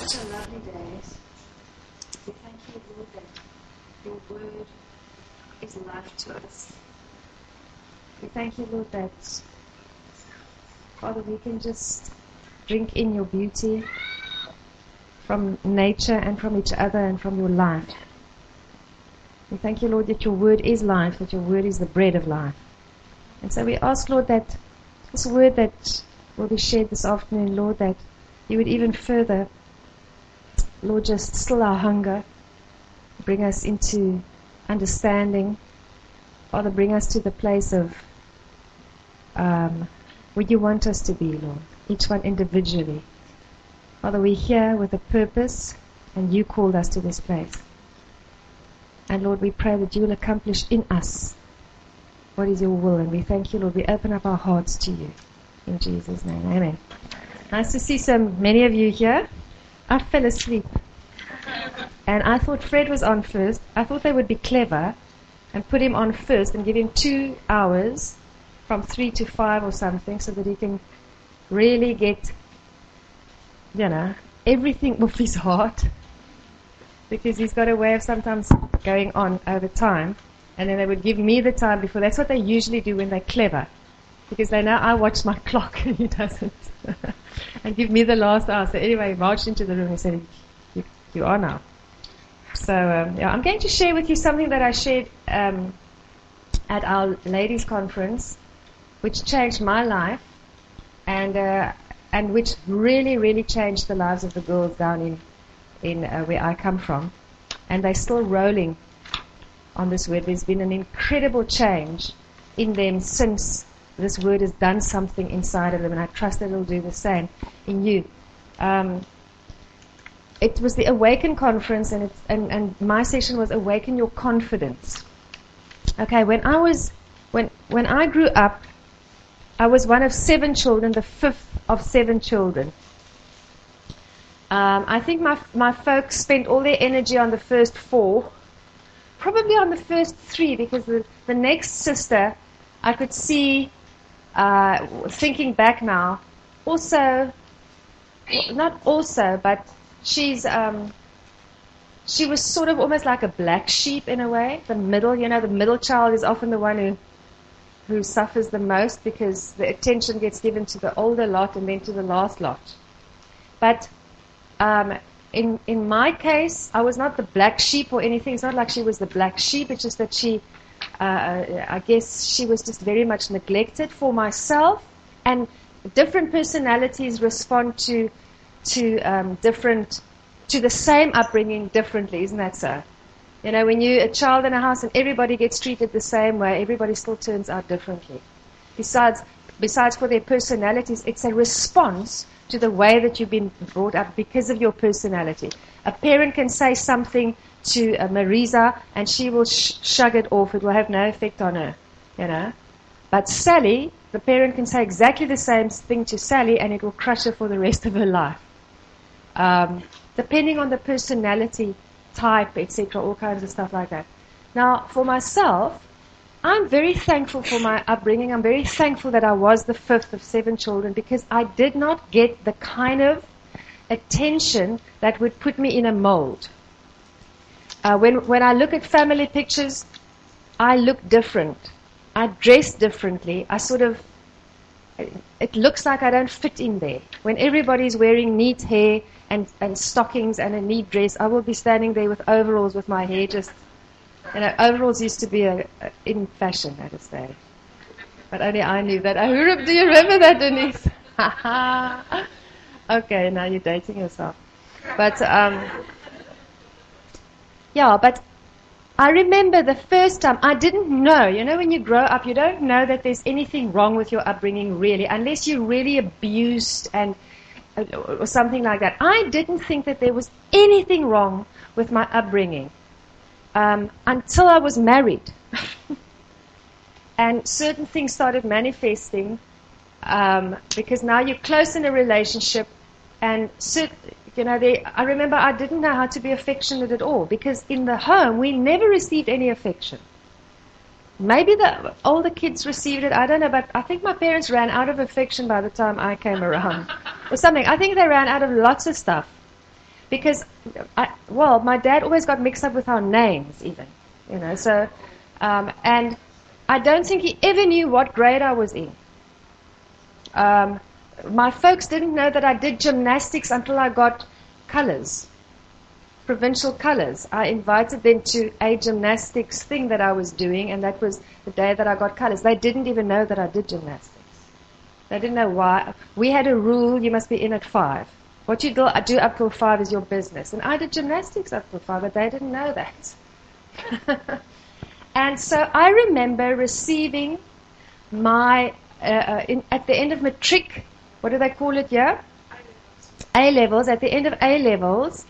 such a lovely day. We thank you, Lord, that your word is life to us. We thank you, Lord, that, Father, we can just drink in your beauty from nature and from each other and from your life. We thank you, Lord, that your word is life, that your word is the bread of life. And so we ask, Lord, that this word that will be shared this afternoon, Lord, that you would even further, Lord, just still our hunger, bring us into understanding. Father, bring us to the place of where you want us to be, Lord, each one individually. Father, we're here with a purpose, and you called us to this place. And Lord, we pray that you will accomplish in us what is your will. And we thank you, Lord. We open up our hearts to you. In Jesus' name, amen. Nice to see many of you here. I fell asleep. And I thought Fred was on first. I thought they would be clever and put him on first and give him 2 hours from 3 to 5 or something so that he can really get, everything off his heart. Because he's got a way of sometimes going on over time. And then they would give me the time before. That's what they usually do when they're clever. Because they know I watch my clock and he doesn't. And give me the last hour. So anyway, he marched into the room and said, you are now. So, I'm going to share with you something that I shared at our ladies' conference, which changed my life and which really, really changed the lives of the girls down in where I come from. And they're still rolling on this word. There's been an incredible change in them since this word has done something inside of them, and I trust that it'll do the same in you. It was the Awaken conference, and my session was Awaken Your Confidence. Okay, when I grew up, I was one of 7 children, the 5th of 7 children. I think my folks spent all their energy on the first 4, probably on the first 3, because the next sister, I could see, thinking back now, but she was sort of almost like a black sheep in a way. The middle child is often the one who suffers the most because the attention gets given to the older lot and then to the last lot. But in my case, I was not the black sheep or anything. It's not like she was the black sheep. It's just that I guess she was just very much neglected for myself. And different personalities respond to the same upbringing differently, isn't that so? When you're a child in a house and everybody gets treated the same way, everybody still turns out differently. Besides for their personalities, it's a response to the way that you've been brought up because of your personality. A parent can say something to Marisa and she will shrug it off. It will have no effect on her, But Sally, the parent can say exactly the same thing to Sally and it will crush her for the rest of her life. Depending on the personality type, etc., all kinds of stuff like that. Now, for myself, I'm very thankful for my upbringing. I'm very thankful that I was the 5th of 7 children because I did not get the kind of attention that would put me in a mold. When I look at family pictures, I look different. I dress differently. It looks like I don't fit in there. When everybody's wearing neat hair and stockings and a neat dress, I will be standing there with overalls with my hair just... overalls used to be in fashion at a stage. But only I knew that. Do you remember that, Denise? Okay, now you're dating yourself. But, but I remember the first time, I didn't know. When you grow up, you don't know that there's anything wrong with your upbringing, really, unless you're really abused or something like that. I didn't think that there was anything wrong with my upbringing. Until I was married. And certain things started manifesting because now you're close in a relationship and I remember I didn't know how to be affectionate at all because in the home we never received any affection. Maybe the older kids received it, I don't know, but I think my parents ran out of affection by the time I came around or something. I think they ran out of lots of stuff. because, my dad always got mixed up with our names even, so, and I don't think he ever knew what grade I was in. My folks didn't know that I did gymnastics until I got colors, provincial colors. I invited them to a gymnastics thing that I was doing, and that was the day that I got colors. They didn't even know that I did gymnastics. They didn't know why. We had a rule, you must be in at 5. What you do up till 5 is your business. And I did gymnastics up till 5, but they didn't know that. And so I remember receiving my, at the end of matric, what do they call it here? A-levels. At the end of A-levels,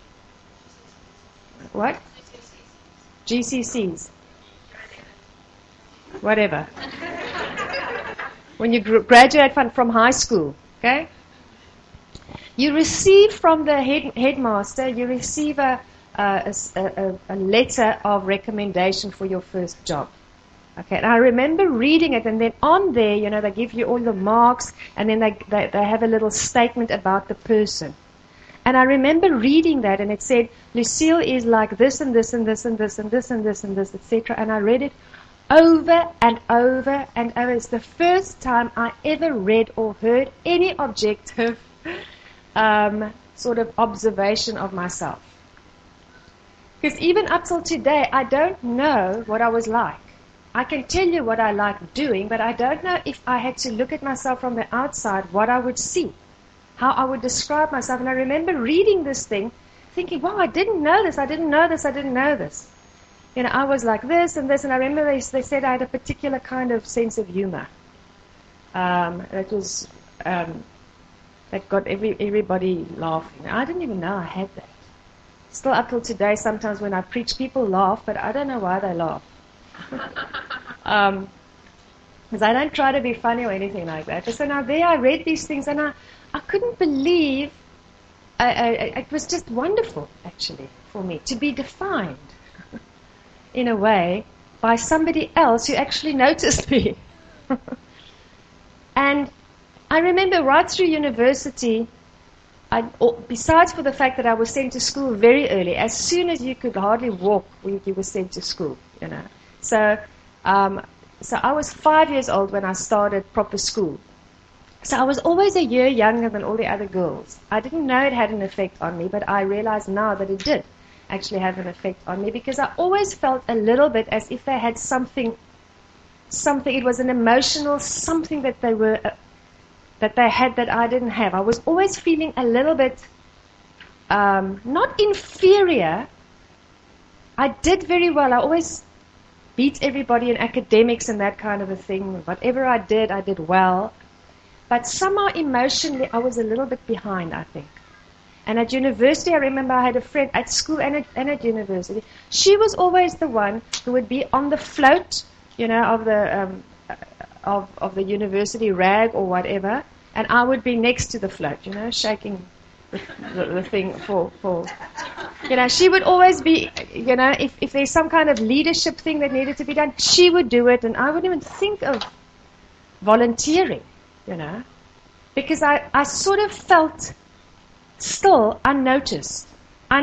what? GCSEs. Whatever. When you graduate from high school, okay? You receive from the headmaster, you receive a letter of recommendation for your first job. Okay, and I remember reading it, and then on there, they give you all the marks, and then they have a little statement about the person. And I remember reading that, and it said, Lucille is like this and this and this and this and this and this and this, etc. And I read it over and over and over. It's the first time I ever read or heard any objective sort of observation of myself. Because even up till today, I don't know what I was like. I can tell you what I like doing, but I don't know if I had to look at myself from the outside, what I would see, how I would describe myself. And I remember reading this thing, thinking, wow, I didn't know this, I didn't know this, I didn't know this. I was like this and this, and I remember they said I had a particular kind of sense of humor. That was, that got everybody laughing. I didn't even know I had that. Still up till today, sometimes when I preach, people laugh, but I don't know why they laugh. Because I don't try to be funny or anything like that. So now there I read these things, and I couldn't believe, it was just wonderful, actually, for me, to be defined, in a way, by somebody else who actually noticed me. And I remember right through university, besides for the fact that I was sent to school very early, as soon as you could hardly walk, you were sent to school, So I was 5 years old when I started proper school. So I was always a year younger than all the other girls. I didn't know it had an effect on me, but I realize now that it did actually have an effect on me, because I always felt a little bit as if they had something, it was an emotional something that they had that I didn't have. I was always feeling a little bit, not inferior. I did very well. I always beat everybody in academics and that kind of a thing. Whatever I did well. But somehow emotionally, I was a little bit behind, I think. And at university, I remember I had a friend at school and at university. She was always the one who would be on the float, of the university rag or whatever, and I would be next to the float, shaking the thing for. She would always be, if there's some kind of leadership thing that needed to be done, she would do it, and I wouldn't even think of volunteering, because I sort of felt still unnoticed, I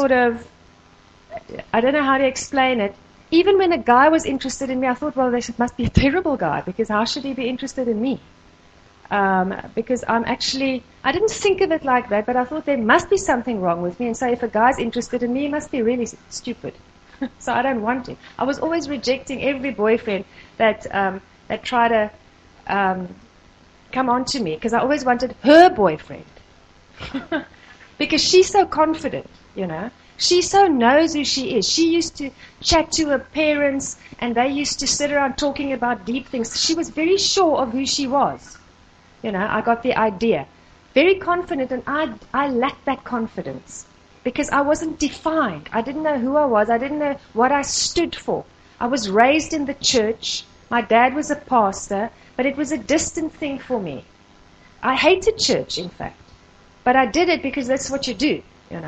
don't know how to explain it. Even when a guy was interested in me, I thought, well, this must be a terrible guy, because how should he be interested in me? Because I didn't think of it like that, but I thought there must be something wrong with me, and so if a guy's interested in me, he must be really stupid. So I don't want him. I was always rejecting every boyfriend that tried to come on to me, because I always wanted her boyfriend. Because she's so confident, She so knows who she is. She used to chat to her parents, and they used to sit around talking about deep things. She was very sure of who she was. I got the idea. Very confident, and I lacked that confidence because I wasn't defined. I didn't know who I was. I didn't know what I stood for. I was raised in the church. My dad was a pastor, but it was a distant thing for me. I hated church, in fact. But I did it because that's what you do,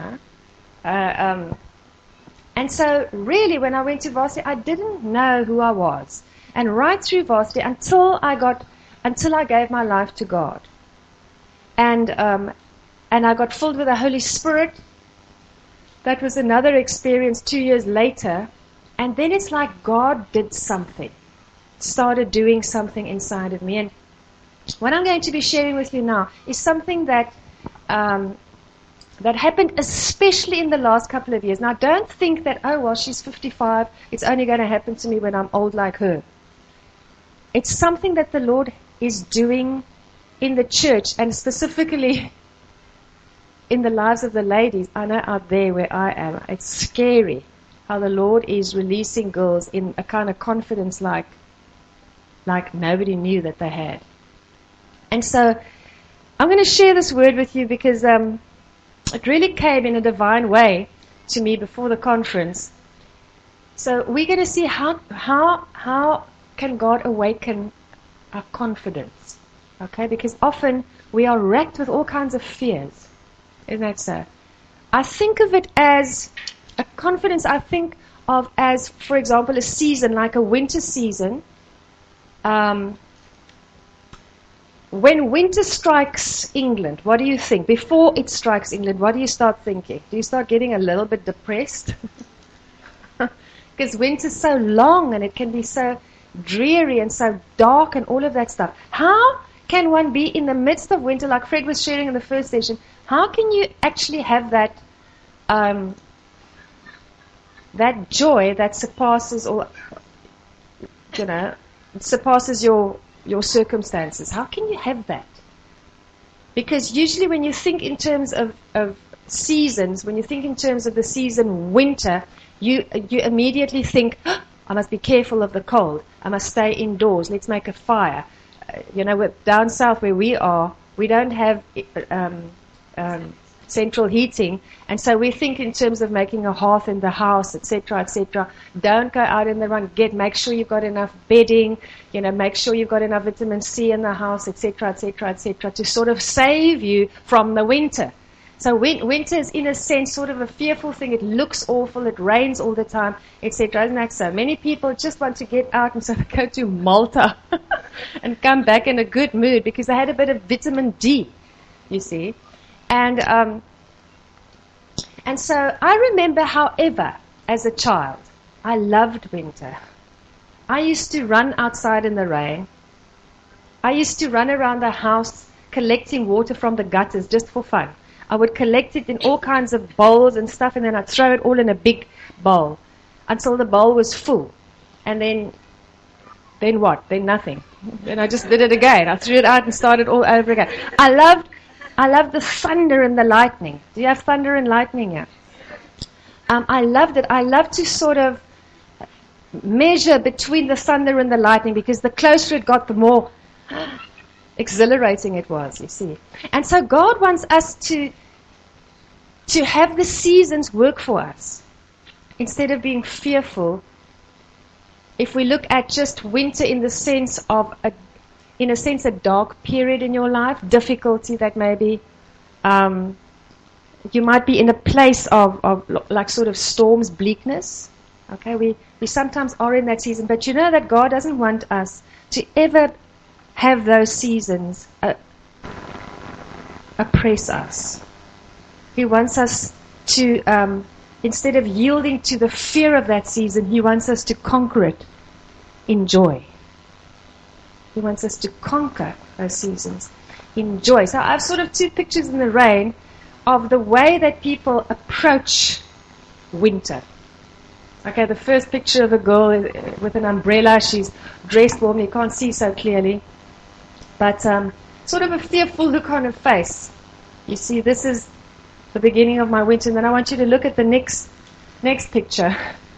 And so really when I went to varsity, I didn't know who I was. And right through varsity until I gave my life to God. And I got filled with the Holy Spirit, that was another experience 2 years later. And then it's like God did something, started doing something inside of me. And what I'm going to be sharing with you now is something that that happened especially in the last couple of years. Now, don't think that, oh, well, she's 55, it's only going to happen to me when I'm old like her. It's something that the Lord is doing in the church, and specifically in the lives of the ladies. I know out there where I am, it's scary how the Lord is releasing girls in a kind of confidence like nobody knew that they had. And so I'm going to share this word with you because it really came in a divine way to me before the conference. So we're going to see how can God awaken our confidence. Okay, because often we are racked with all kinds of fears. Isn't that so? I think of it as a confidence, I think of as, for example, a season, like a winter season. When winter strikes England, what do you think? Before it strikes England, what do you start thinking? Do you start getting a little bit depressed? Because winter's so long and it can be so dreary and so dark and all of that stuff. How can one be in the midst of winter, like Fred was sharing in the first session, how can you actually have that that joy that surpasses all, surpasses your circumstances? How can you have that? Because usually when you think in terms of seasons, when you think in terms of the season winter, you immediately think, oh, I must be careful of the cold. I must stay indoors. Let's make a fire. Down south where we are, we don't have central heating, and so we think in terms of making a hearth in the house, etc., etc. Don't go out in the run. Make sure you've got enough bedding. Make sure you've got enough vitamin C in the house, etc., etc., etc., to sort of save you from the winter. So winter is, in a sense, sort of a fearful thing. It looks awful. It rains all the time, etc. Isn't that so? Many people just want to get out and sort of go to Malta and come back in a good mood because they had a bit of vitamin D, you see. And so I remember, however, as a child, I loved winter. I used to run outside in the rain. I used to run around the house collecting water from the gutters just for fun. I would collect it in all kinds of bowls and stuff, and then I'd throw it all in a big bowl until the bowl was full. And then what? Then nothing. Then I just did it again. I threw it out and started all over again. I loved the thunder and the lightning. Do you have thunder and lightning here? I loved it. I loved to sort of measure between the thunder and the lightning, because the closer it got, the more exhilarating it was, you see. And so God wants us to have the seasons work for us. Instead of being fearful, if we look at just winter in the sense of a dark period in your life, difficulty that maybe you might be in a place of like sort of storms, bleakness. Okay, we sometimes are in that season, but you know that God doesn't want us to ever have those seasons oppress us. He wants us to, instead of yielding to the fear of that season, He wants us to conquer it in joy. He wants us to conquer those seasons in joy. So I've sort of two pictures in the rain of the way that people approach winter. Okay, the first picture of a girl with an umbrella. She's dressed warm. You can't see so clearly. But sort of a fearful look on her face. You see, this is the beginning of my winter. And then I want you to look at the next picture.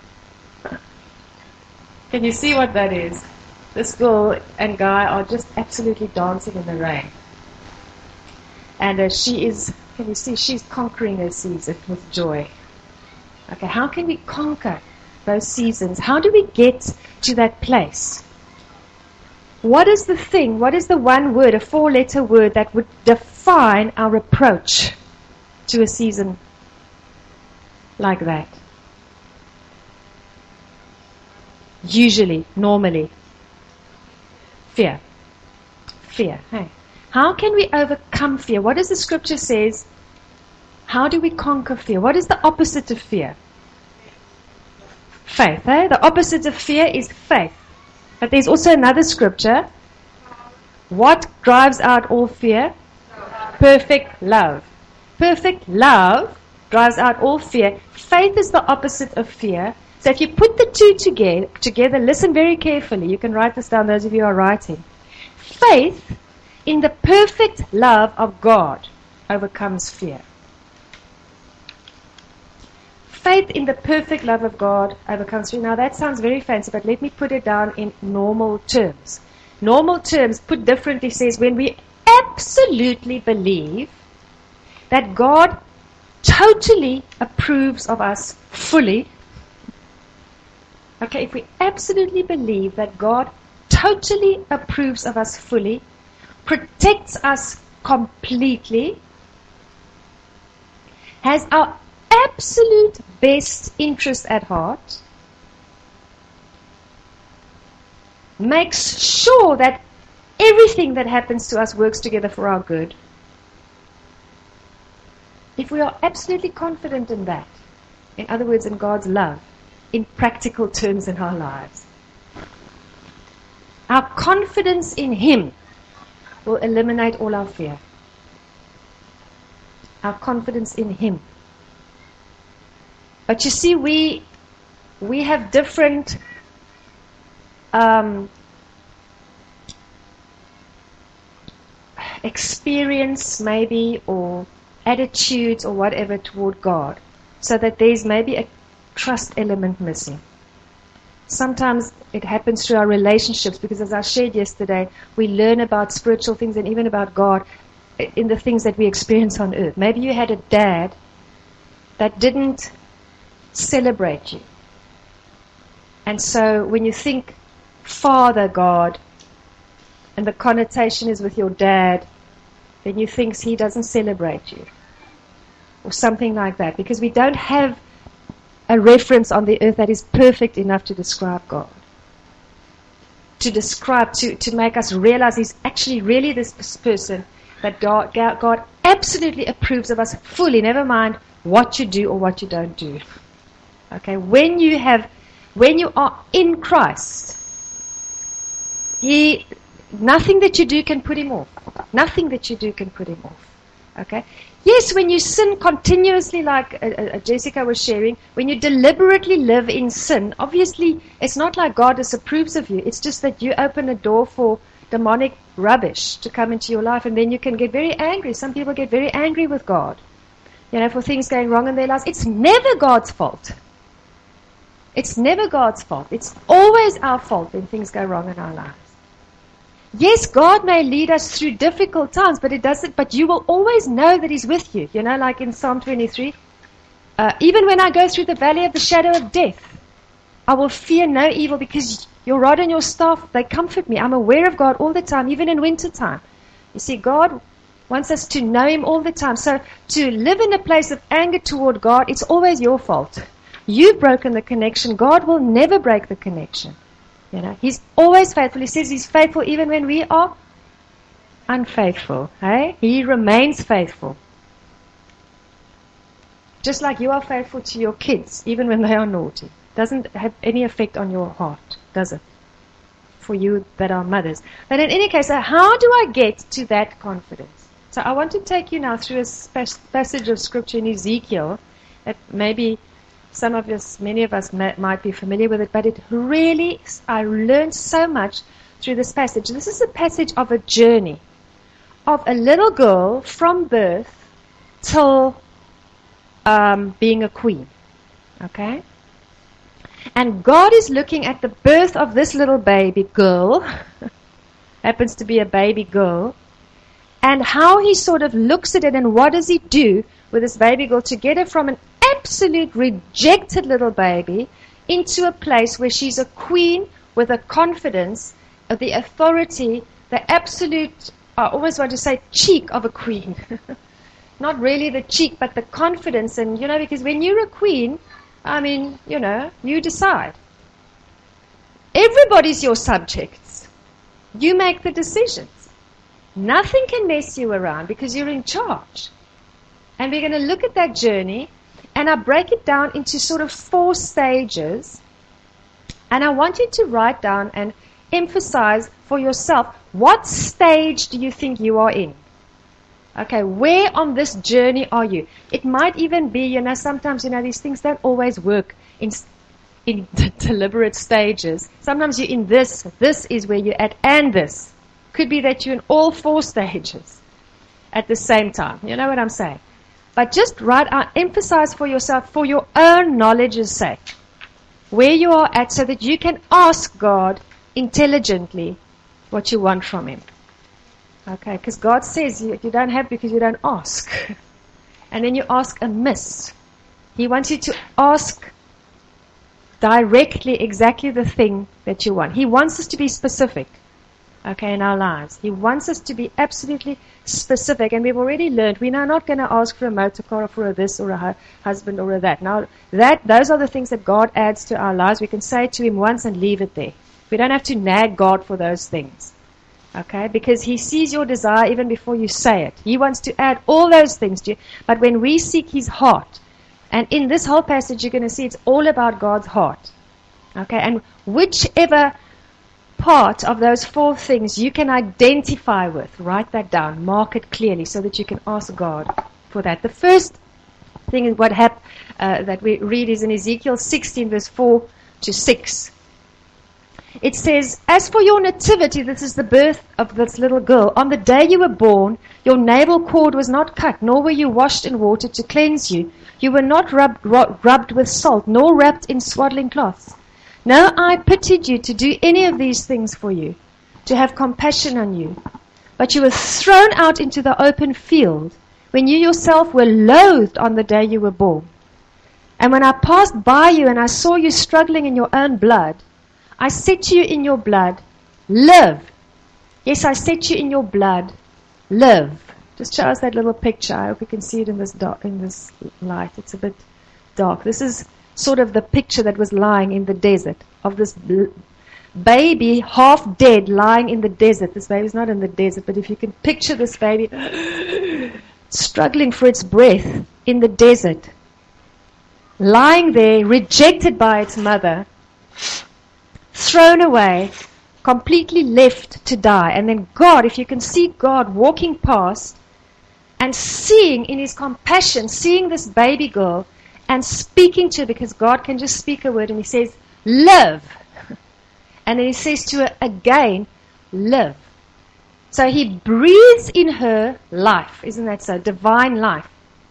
Can you see what that is? This girl and guy are just absolutely dancing in the rain. And she is, can you see, she's conquering her season with joy. Okay, how can we conquer those seasons? How do we get to that place? What is the thing, what is the one word, a 4-letter word that would define our approach to a season like that? Usually, normally, fear. Fear. Hey. How can we overcome fear? What does the scripture says? How do we conquer fear? What is the opposite of fear? Faith. Eh? The opposite of fear is faith. But there's also another scripture. What drives out all fear? Perfect love. Perfect love drives out all fear. Faith is the opposite of fear. So if you put the two together, listen very carefully. You can write this down, those of you who are writing. Faith in the perfect love of God overcomes fear. Faith in the perfect love of God overcomes fear. Now that sounds very fancy, but let me put it down in normal terms. Normal terms, put differently, says when we absolutely believe that God totally approves of us fully. Okay, if we absolutely believe that God totally approves of us fully, protects us completely, has our absolute best interest at heart, makes sure that everything that happens to us works together for our good. If we are absolutely confident in that, in other words, in God's love, in practical terms in our lives, our confidence in Him will eliminate all our fear. Our confidence in Him. But you see, we have different experience maybe, or attitudes or whatever toward God, so that there's maybe a trust element missing. Sometimes it happens through our relationships, because as I shared yesterday, we learn about spiritual things and even about God in the things that we experience on earth. Maybe you had a dad that didn't celebrate you. And so when you think Father God, and the connotation is with your dad, then you think He doesn't celebrate you. Or something like that. Because we don't have a reference on the earth that is perfect enough to describe God. To make us realize He's actually really this person that God absolutely approves of us fully, never mind what you do or what you don't do. Okay, when you are in Christ, nothing that you do can put Him off. Nothing that you do can put Him off. Okay? Yes, when you sin continuously, like Jessica was sharing, when you deliberately live in sin, obviously it's not like God disapproves of you. It's just that you open a door for demonic rubbish to come into your life, and then you can get very angry. Some people get very angry with God, for things going wrong in their lives. It's never God's fault. It's never God's fault. It's always our fault when things go wrong in our lives. Yes, God may lead us through difficult times, but you will always know that He's with you. Like in Psalm 23, even when I go through the valley of the shadow of death, I will fear no evil, because your rod and your staff, they comfort me. I'm aware of God all the time, even in winter time. You see, God wants us to know Him all the time. So to live in a place of anger toward God, it's always your fault. You've broken the connection. God will never break the connection. He's always faithful. He says He's faithful even when we are unfaithful. Hey? He remains faithful. Just like you are faithful to your kids, even when they are naughty. Doesn't have any effect on your heart, does it? For you that are mothers. But in any case, how do I get to that confidence? So I want to take you now through a passage of Scripture in Ezekiel that maybe many of us might be familiar with it, but I learned so much through this passage. This is a passage of a journey of a little girl from birth till being a queen. Okay? And God is looking at the birth of this little baby girl, happens to be a baby girl, and how He sort of looks at it, and what does He do with this baby girl to get her from an absolute rejected little baby into a place where she's a queen with a confidence of the authority, the absolute, I always want to say, cheek of a queen. Not really the cheek, but the confidence. And, because when you're a queen, you decide. Everybody's your subjects. You make the decisions. Nothing can mess you around because you're in charge. And we're going to look at that journey, and I break it down into sort of 4 stages. And I want you to write down and emphasize for yourself, what stage do you think you are in? Okay, where on this journey are you? It might even be, sometimes, these things don't always work in deliberate stages. Sometimes you're in this is where you're at, and this. Could be that you're in all 4 stages at the same time. You know what I'm saying? But just write out, emphasize for yourself, for your own knowledge's sake, where you are at, so that you can ask God intelligently what you want from Him. Okay, because God says you don't have because you don't ask. And then you ask amiss. He wants you to ask directly exactly the thing that you want. He wants us to be specific, okay, in our lives. He wants us to be absolutely specific. And we've already learned we're not going to ask for a motor car or for a this or a husband or a that. Now, those are the things that God adds to our lives. We can say it to Him once and leave it there. We don't have to nag God for those things. Okay, because He sees your desire even before you say it. He wants to add all those things to you. But when we seek His heart, and in this whole passage you're going to see it's all about God's heart. Okay, and whichever part of those 4 things you can identify with, write that down, mark it clearly so that you can ask God for that. The first thing is that we read is in Ezekiel 16 verse 4 to 6. It says, "As for your nativity," this is the birth of this little girl, "on the day you were born, your navel cord was not cut, nor were you washed in water to cleanse you. You were not rubbed with salt, nor wrapped in swaddling cloths. No eye pitied you to do any of these things for you, to have compassion on you. But you were thrown out into the open field, when you yourself were loathed on the day you were born. And when I passed by you and I saw you struggling in your own blood, I said to you in your blood, live." Yes, I said to you in your blood, live. Just show us that little picture. I hope you can see it in this light. It's a bit dark. This is sort of the picture that was lying in the desert of this baby half dead lying in the desert. This baby's not in the desert, but if you can picture this baby struggling for its breath in the desert, lying there, rejected by its mother, thrown away, completely left to die. And then God, if you can see God walking past and seeing in His compassion, seeing this baby girl and speaking to her, because God can just speak a word, and He says, live. And then He says to her again, live. So He breathes in her life. Isn't that so? Divine life.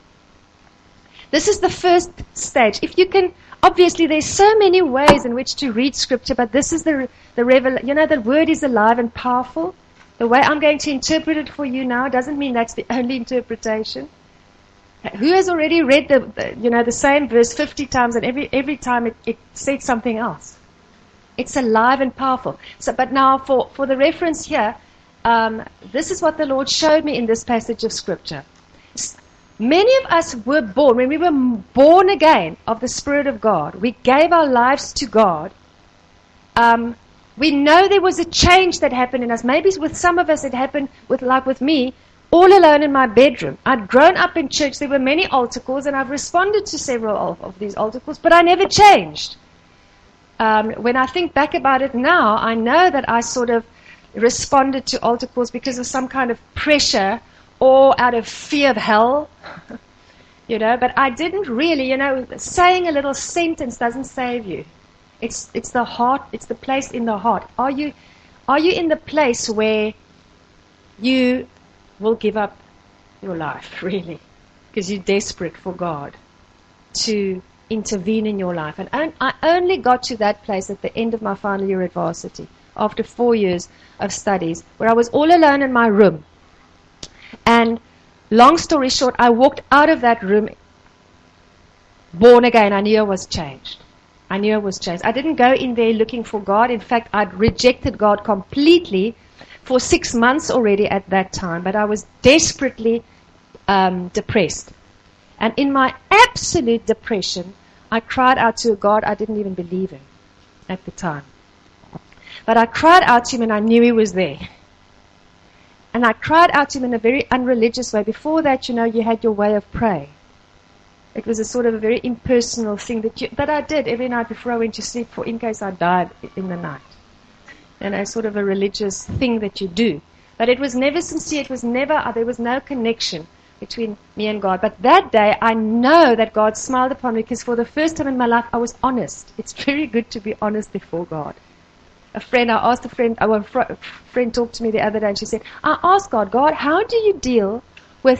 This is the first stage. If you can, obviously there's so many ways in which to read Scripture, but this is the the Word is alive and powerful. The way I'm going to interpret it for you now doesn't mean that's the only interpretation. Who has already read the same verse 50 times, and every time it said something else? It's alive and powerful. So, but now for the reference here, this is what the Lord showed me in this passage of Scripture. Many of us were born, when we were born again of the Spirit of God, we gave our lives to God. We know there was a change that happened in us. Maybe with some of us it happened with me, all alone in my bedroom. I'd grown up in church. There were many altar calls, and I've responded to several of these altar calls, but I never changed. When I think back about it now, I know that I sort of responded to altar calls because of some kind of pressure or out of fear of hell, but I didn't really, saying a little sentence doesn't save you. It's the heart, it's the place in the heart. Are you in the place where you will give up your life, really? Because you're desperate for God to intervene in your life. And I only got to that place at the end of my final year at varsity, after 4 years of studies, where I was all alone in my room. And long story short, I walked out of that room born again. I knew I was changed. I didn't go in there looking for God. In fact, I'd rejected God completely for 6 months already at that time. But I was desperately depressed. And in my absolute depression, I cried out to a God I didn't even believe in at the time. But I cried out to Him, and I knew He was there. And I cried out to him in a very unreligious way. Before that, you had your way of praying. It was a sort of a very impersonal thing that I did every night before I went to sleep, for in case I died in the night. And a sort of a religious thing that you do. But it was never sincere. It was never, there was no connection between me and God. But that day, I know that God smiled upon me, because for the first time in my life, I was honest. It's very good to be honest before God. A friend talked to me the other day, and she said, I asked God, how do you deal with,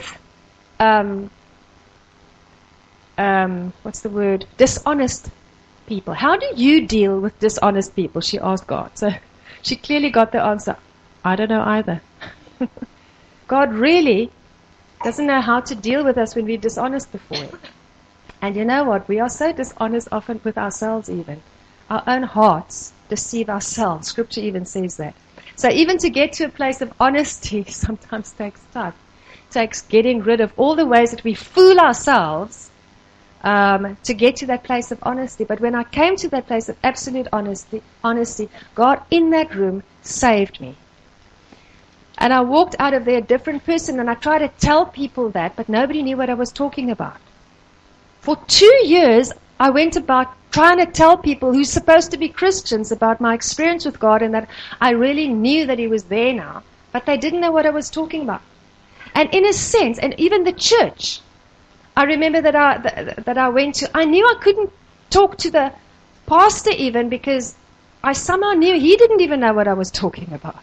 dishonest people? How do you deal with dishonest people? She asked God. So she clearly got the answer. I don't know either. God really doesn't know how to deal with us when we're dishonest before Him. And you know what? We are so dishonest often with ourselves even. Our own hearts deceive ourselves. Scripture even says that. So even to get to a place of honesty sometimes takes time. It takes getting rid of all the ways that we fool ourselves to get to that place of honesty. But when I came to that place of absolute honesty, God in that room saved me. And I walked out of there a different person, and I tried to tell people that, but nobody knew what I was talking about. For 2 years, I went about trying to tell people who's supposed to be Christians about my experience with God, and that I really knew that He was there now, but they didn't know what I was talking about. And in a sense, and even the church, I remember that I went to, I knew I couldn't talk to the pastor even, because I somehow knew he didn't even know what I was talking about.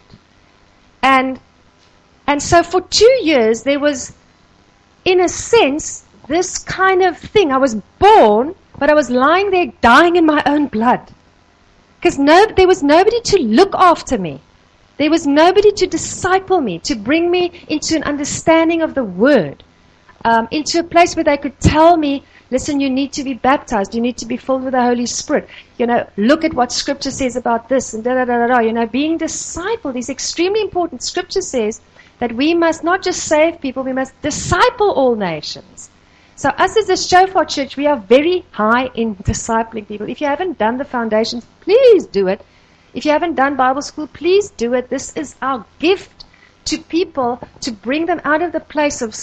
And so for 2 years, there was, in a sense, this kind of thing. I was born, but I was lying there dying in my own blood. Because there was nobody to look after me. There was nobody to disciple me, to bring me into an understanding of the Word. Into a place where they could tell me, listen, you need to be baptized. You need to be filled with the Holy Spirit. Look at what Scripture says about this, and da-da-da-da-da. Being discipled is extremely important. Scripture says that we must not just save people, we must disciple all nations. So us as a Shofar Church, we are very high in discipling people. If you haven't done the foundations, please do it. If you haven't done Bible school, please do it. This is our gift to people, to bring them out of the place of,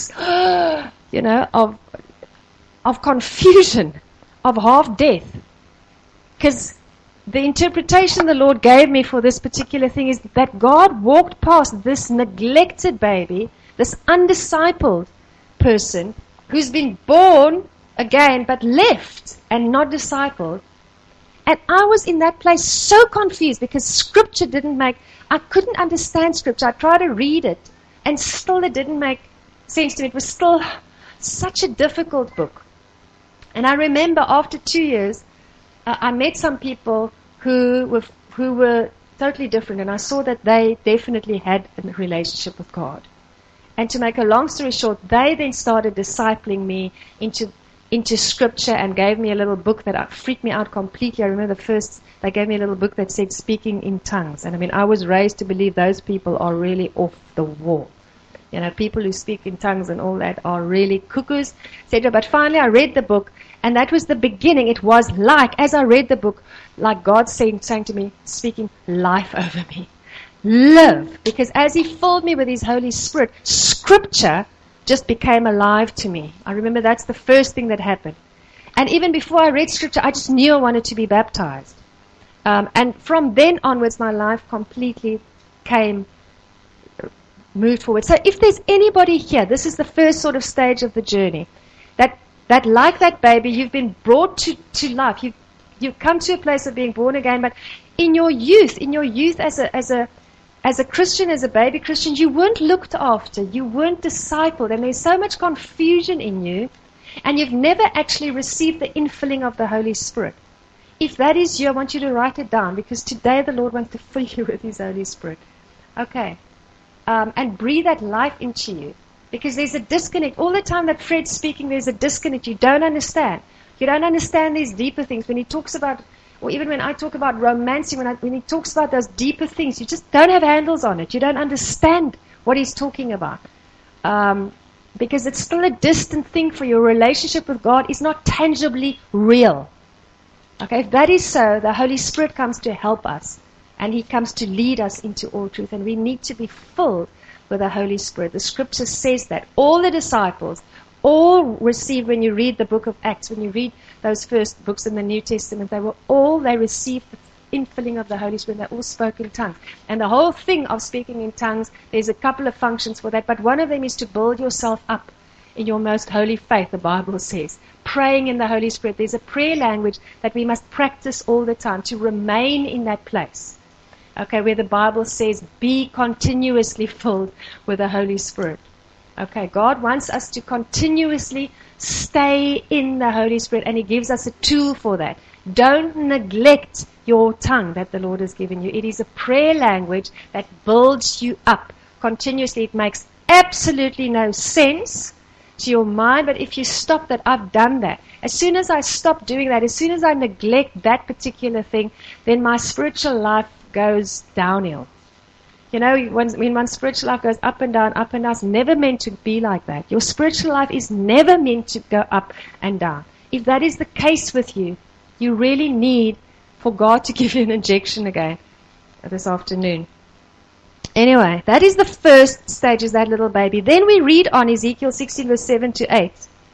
of confusion, of half-death. Because the interpretation the Lord gave me for this particular thing is that God walked past this neglected baby, this undiscipled person who's been born again but left and not discipled. And I was in that place so confused because Scripture I couldn't understand Scripture. I tried to read it and still it didn't make sense to me. It was still such a difficult book. And I remember after 2 years, I met some people who were totally different, and I saw that they definitely had a relationship with God. And to make a long story short, they then started discipling me into Scripture and gave me a little book that freaked me out completely. I remember they gave me a little book that said Speaking in Tongues. And I was raised to believe those people are really off the wall. People who speak in tongues and all that are really cuckoos, etc. But finally I read the book, and that was the beginning. It was as I read the book, like God saying to me, speaking life over me. Live. Because as He filled me with His Holy Spirit, Scripture just became alive to me. I remember that's the first thing that happened. And even before I read Scripture, I just knew I wanted to be baptized. And from then onwards, my life completely moved forward. So if there's anybody here, this is the first sort of stage of the journey, that like that baby, you've been brought to life. You've come to a place of being born again, but in your youth as a Christian, as a baby Christian, you weren't looked after, you weren't discipled, and there's so much confusion in you, and you've never actually received the infilling of the Holy Spirit. If that is you, I want you to write it down, because today the Lord wants to fill you with His Holy Spirit. Okay. And breathe that life into you. Because there's a disconnect. All the time that Fred's speaking, there's a disconnect. You don't understand. You don't understand these deeper things. When he talks about, or even when I talk about romancing, when he talks about those deeper things, you just don't have handles on it. You don't understand what he's talking about. Because it's still a distant thing for your relationship with God. It's not tangibly real. Okay, if that is so, the Holy Spirit comes to help us. And He comes to lead us into all truth. And we need to be filled with the Holy Spirit. The scripture says that. All the disciples, all received, when you read the book of Acts, when you read those first books in the New Testament, they received the infilling of the Holy Spirit. They all spoke in tongues. And the whole thing of speaking in tongues, there's a couple of functions for that, but one of them is to build yourself up in your most holy faith, the Bible says. Praying in the Holy Spirit. There's a prayer language that we must practice all the time to remain in that place. Okay, where the Bible says, be continuously filled with the Holy Spirit. Okay, God wants us to continuously stay in the Holy Spirit, and He gives us a tool for that. Don't neglect your tongue that the Lord has given you. It is a prayer language that builds you up continuously. It makes absolutely no sense to your mind, but if you stop that, I've done that. As soon as I stop doing that, as soon as I neglect that particular thing, then my spiritual life goes downhill. You know, when one's spiritual life goes up and down, it's never meant to be like that. Your spiritual life is never meant to go up and down. If that is the case with you, you really need for God to give you an injection again this afternoon. Anyway, that is the first stage, is that little baby. Then we read on Ezekiel 16 verse 7 to 8.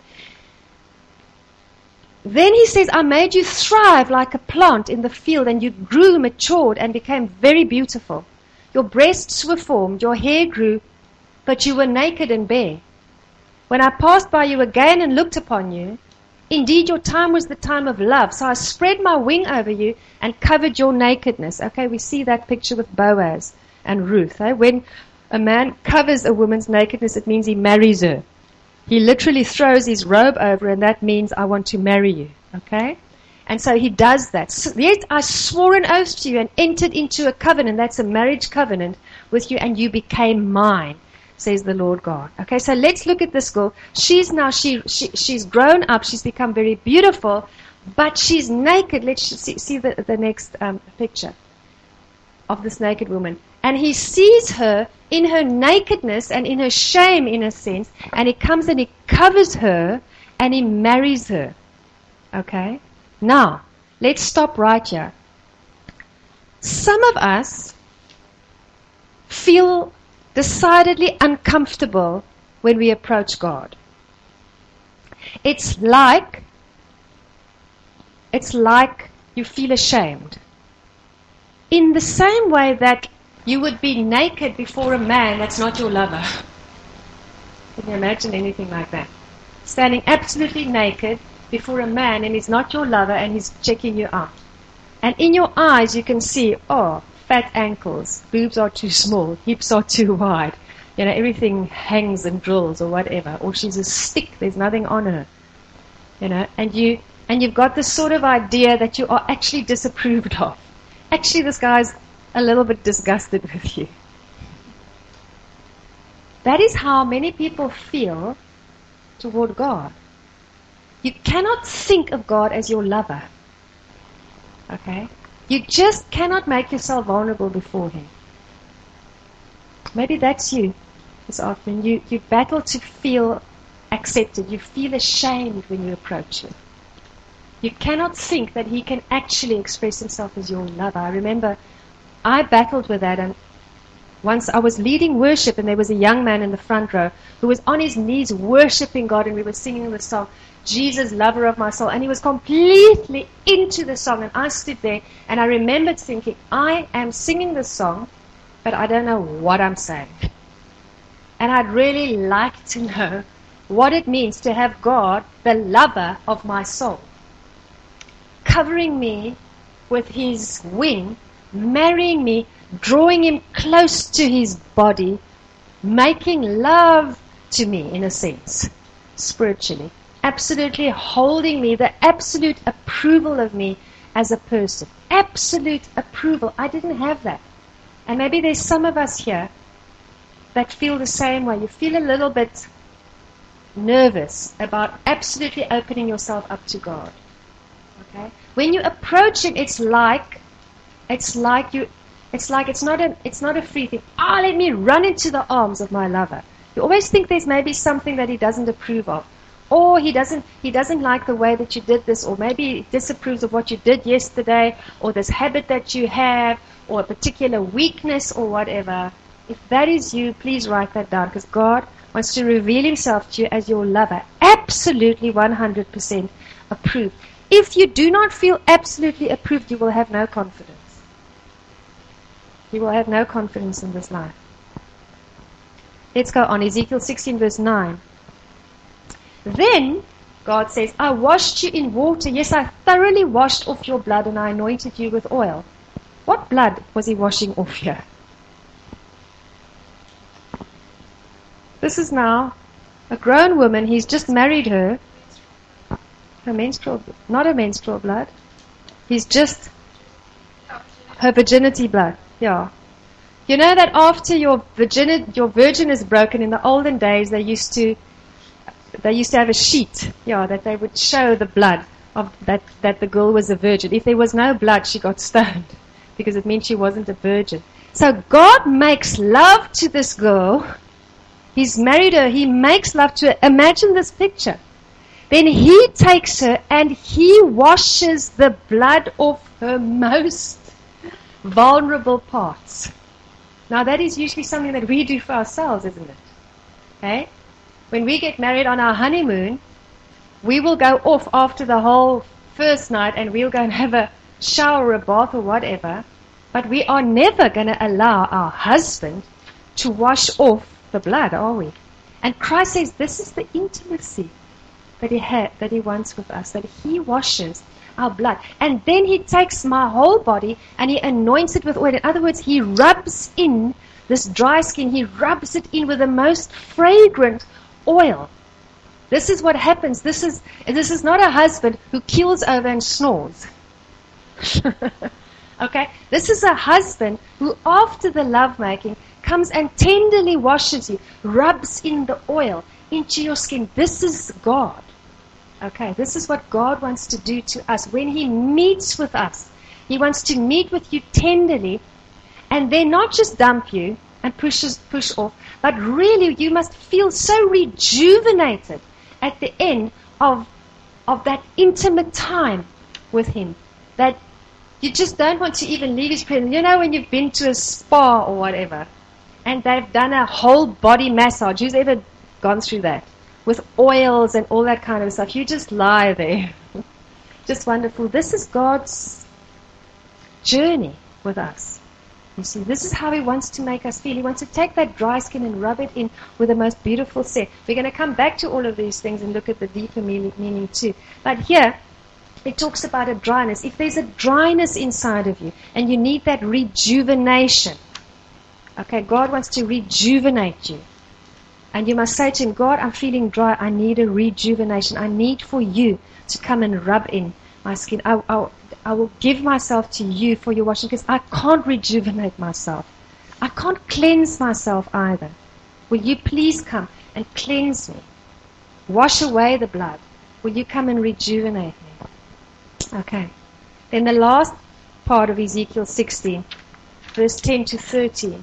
Then He says, I made you thrive like a plant in the field, and you grew, matured, and became very beautiful. Your breasts were formed, your hair grew, but you were naked and bare. When I passed by you again and looked upon you, indeed your time was the time of love. So I spread my wing over you and covered your nakedness. Okay, we see that picture with Boaz and Ruth. When a man covers a woman's nakedness, it means he marries her. He literally throws his robe over, and that means I want to marry you. Okay? And so he does that. So, yet I swore an oath to you and entered into a covenant. That's a marriage covenant with you, and you became mine, says the Lord God. Okay, so let's look at this girl. She's now, she's grown up. She's become very beautiful, but she's naked. Let's see the next picture of this naked woman. And he sees her in her nakedness and in her shame, in a sense, and he comes and he covers her and he marries her. Okay? Now, let's stop right here. Some of us feel decidedly uncomfortable when we approach God. It's like you feel ashamed. In the same way that you would be naked before a man that's not your lover. Can you imagine anything like that? Standing absolutely naked before a man and he's not your lover and he's checking you out. And in your eyes you can see, oh, fat ankles, boobs are too small, hips are too wide. You know, everything hangs and drills or whatever. Or she's a stick, there's nothing on her. You know, and you've got this sort of idea that you are actually disapproved of. Actually, this guy's a little bit disgusted with you. That is how many people feel toward God. You cannot think of God as your lover. Okay? You just cannot make yourself vulnerable before Him. Maybe that's you this afternoon. You battle to feel accepted. You feel ashamed when you approach Him. You cannot think that He can actually express Himself as your lover. I remember I battled with that, and once I was leading worship and there was a young man in the front row who was on his knees worshiping God, and we were singing the song, Jesus, lover of my soul, and he was completely into the song, and I stood there and I remembered thinking, I am singing this song, but I don't know what I'm saying. And I'd really like to know what it means to have God, the lover of my soul, covering me with His wing, marrying me, drawing Him close to His body, making love to me, in a sense, spiritually, absolutely holding me, the absolute approval of me as a person. Absolute approval. I didn't have that. And maybe there's some of us here that feel the same way. You feel a little bit nervous about absolutely opening yourself up to God. Okay? When you approach Him, it's not a free thing. Let me run into the arms of my lover. You always think there's maybe something that He doesn't approve of. Or he doesn't like the way that you did this, or maybe he disapproves of what you did yesterday, or this habit that you have, or a particular weakness or whatever. If that is you, please write that down, because God wants to reveal himself to you as your lover. Absolutely 100% approved. If you do not feel absolutely approved, you will have no confidence. You will have no confidence in this life. Let's go on. Ezekiel 16 verse 9. Then God says, I washed you in water. Yes, I thoroughly washed off your blood and I anointed you with oil. What blood was he washing off here? This is now a grown woman. He's just married her. Not a menstrual blood. He's just her virginity blood. Yeah. You know that after your virgin is broken, in the olden days they used to have a sheet, that they would show the blood of that the girl was a virgin. If there was no blood, she got stoned because it meant she wasn't a virgin. So God makes love to this girl. He's married her. He makes love to her. Imagine this picture. Then he takes her and he washes the blood off her most vulnerable parts. Now that is usually something that we do for ourselves, isn't it? Okay? When we get married on our honeymoon, we will go off after the whole first night and we'll go and have a shower or a bath or whatever. But we are never going to allow our husband to wash off the blood, are we? And Christ says this is the intimacy that he wants with us, that he washes our blood. And then he takes my whole body and he anoints it with oil. In other words, he rubs in this dry skin, he rubs it in with the most fragrant oil. This is what happens. This is not a husband who keels over and snores. Okay? This is a husband who, after the lovemaking, comes and tenderly washes you, rubs in the oil into your skin. This is God. Okay? This is what God wants to do to us. When he meets with us, he wants to meet with you tenderly and then not just dump you and push off, but really you must feel so rejuvenated at the end of that intimate time with him that you just don't want to even leave his presence. You know when you've been to a spa or whatever and they've done a whole body massage. Who's ever gone through that? With oils and all that kind of stuff. You just lie there. Just wonderful. This is God's journey with us. You see, this is how he wants to make us feel. He wants to take that dry skin and rub it in with the most beautiful scent. We're going to come back to all of these things and look at the deeper meaning too. But here, it talks about a dryness. If there's a dryness inside of you and you need that rejuvenation, okay, God wants to rejuvenate you. And you must say to him, God, I'm feeling dry. I need a rejuvenation. I need for you to come and rub in my skin. I will give myself to you for your washing because I can't rejuvenate myself. I can't cleanse myself either. Will you please come and cleanse me? Wash away the blood. Will you come and rejuvenate me? Okay. Then the last part of Ezekiel 16, verse 10 to 13.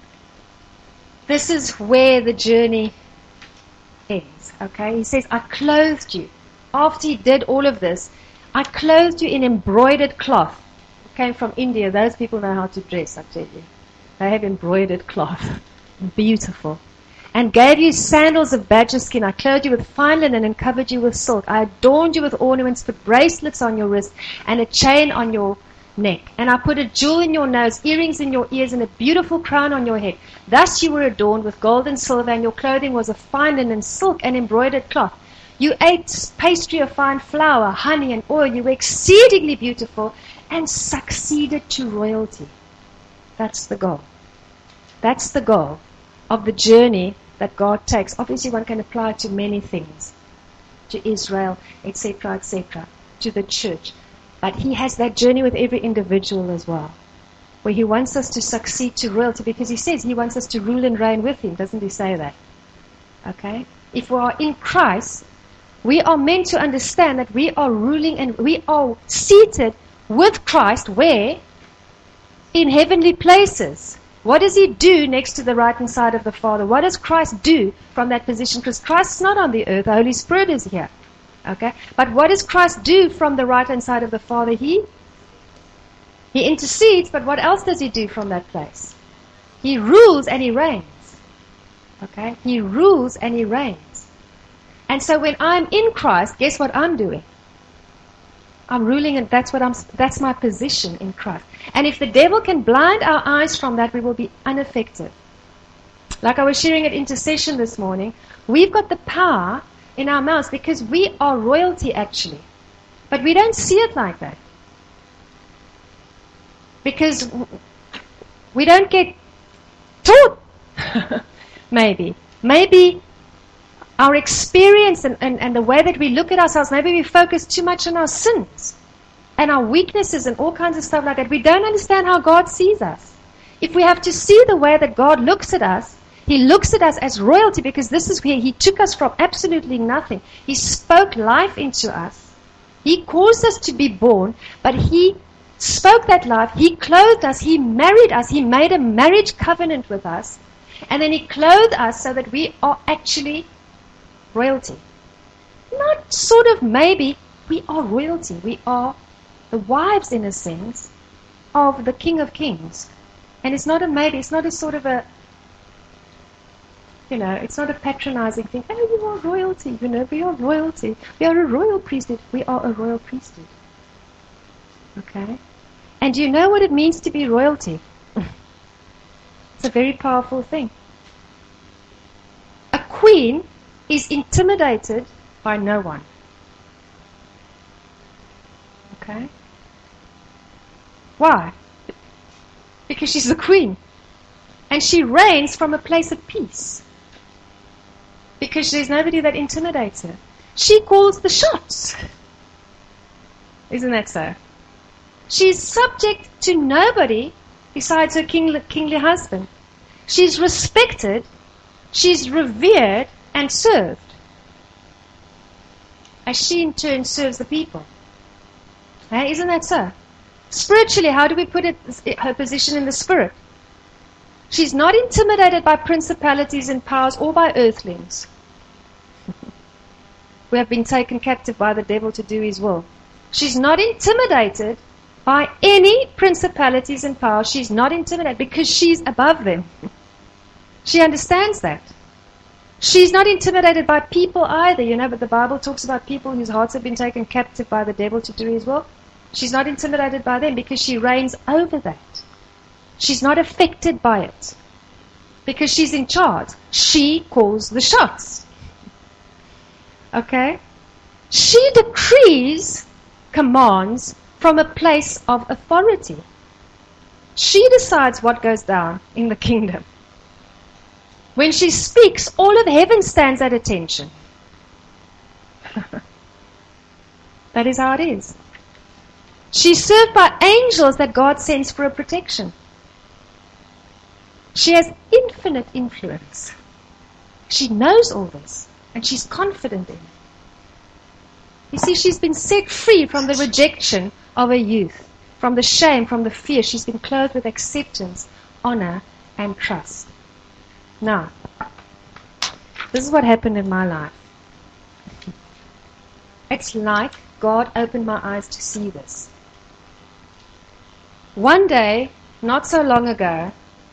This is where the journey ends. Okay. He says, I clothed you. After he did all of this, I clothed you in embroidered cloth. It came from India. Those people know how to dress, I tell you. They have embroidered cloth. Beautiful. And gave you sandals of badger skin. I clothed you with fine linen and covered you with silk. I adorned you with ornaments, put bracelets on your wrist and a chain on your neck. And I put a jewel in your nose, earrings in your ears, and a beautiful crown on your head. Thus you were adorned with gold and silver, and your clothing was of fine linen, silk, and embroidered cloth. You ate pastry of fine flour, honey, and oil. You were exceedingly beautiful and succeeded to royalty. That's the goal. That's the goal of the journey that God takes. Obviously, one can apply it to many things, to Israel, etc., to the church. But he has that journey with every individual as well, where he wants us to succeed to royalty, because he says he wants us to rule and reign with him. Doesn't he say that? Okay? If we are in Christ, we are meant to understand that we are ruling and we are seated with Christ where? In heavenly places. What does he do next to the right hand side of the Father? What does Christ do from that position? Because Christ is not on the earth. The Holy Spirit is here. Okay? But what does Christ do from the right hand side of the Father? He intercedes, but what else does he do from that place? He rules and He reigns. Okay? He rules and He reigns. And so when I'm in Christ, guess what I'm doing? I'm ruling, and that's my position in Christ. And if the devil can blind our eyes from that, we will be unaffected. Like I was sharing at intercession this morning, we've got the power in our mouths because we are royalty actually. But we don't see it like that. Because we don't get taught, maybe. Maybe our experience and the way that we look at ourselves, maybe we focus too much on our sins and our weaknesses and all kinds of stuff like that. We don't understand how God sees us. If we have to see the way that God looks at us, He looks at us as royalty because this is where He took us from absolutely nothing. He spoke life into us. He caused us to be born, but He spoke that life. He clothed us. He married us. He made a marriage covenant with us. And then He clothed us so that we are actually royalty. Not sort of maybe. We are royalty. We are the wives, in a sense, of the King of Kings. And it's not a maybe. It's not a sort of a, it's not a patronizing thing. Oh, you are royalty. We are royalty. We are a royal priesthood. We are a royal priesthood. Okay? And do you know what it means to be royalty? It's a very powerful thing. A queen is intimidated by no one. Okay? Why? Because she's the queen. And she reigns from a place of peace. Because there's nobody that intimidates her. She calls the shots. Isn't that so? She's subject to nobody besides her kingly husband. She's respected, she's revered, and served. As she in turn serves the people. Isn't that so? Spiritually, how do we put her position in the spirit? She's not intimidated by principalities and powers or by earthlings. We have been taken captive by the devil to do his will. She's not intimidated by any principalities and powers. She's not intimidated because she's above them. She understands that. She's not intimidated by people either, but the Bible talks about people whose hearts have been taken captive by the devil to do his will. She's not intimidated by them because she reigns over that. She's not affected by it because she's in charge. She calls the shots. Okay? She decrees, commands from a place of authority. She decides what goes down in the kingdom. When she speaks, all of heaven stands at attention. That is how it is. She's served by angels that God sends for a protection. She has infinite influence. She knows all this, and she's confident in it. You see, she's been set free from the rejection of her youth, from the shame, from the fear. She's been clothed with acceptance, honor, and trust. Now, this is what happened in my life. It's like God opened my eyes to see this. One day, not so long ago,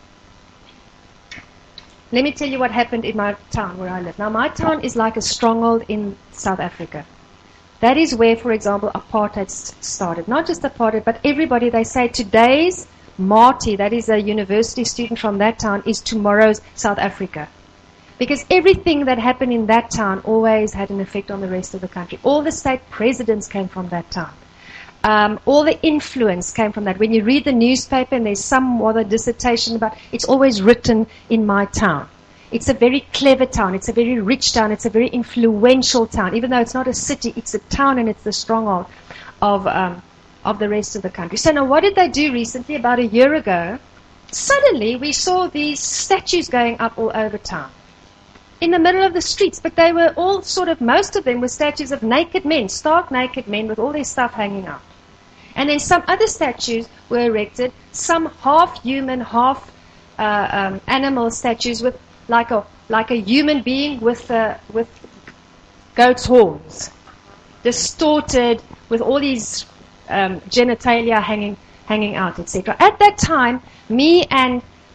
let me tell you what happened in my town where I live. Now, my town is like a stronghold in South Africa. That is where, for example, apartheid started. Not just apartheid, but everybody, they say today's Marty, that is a university student from that town, is tomorrow's South Africa. Because everything that happened in that town always had an effect on the rest of the country. All the state presidents came from that town. All the influence came from that. When you read the newspaper and there's some other dissertation about, it's always written in my town. It's a very clever town. It's a very rich town. It's a very influential town. Even though it's not a city, it's a town and it's the stronghold of the rest of the country. So now what did they do recently? About a year ago, suddenly we saw these statues going up all over town. In the middle of the streets, but they were all most of them were statues of naked men, stark naked men with all their stuff hanging out. And then some other statues were erected, some half human, half animal statues with like a human being with goat's horns, distorted with all these genitalia hanging out, etc. At that time, me and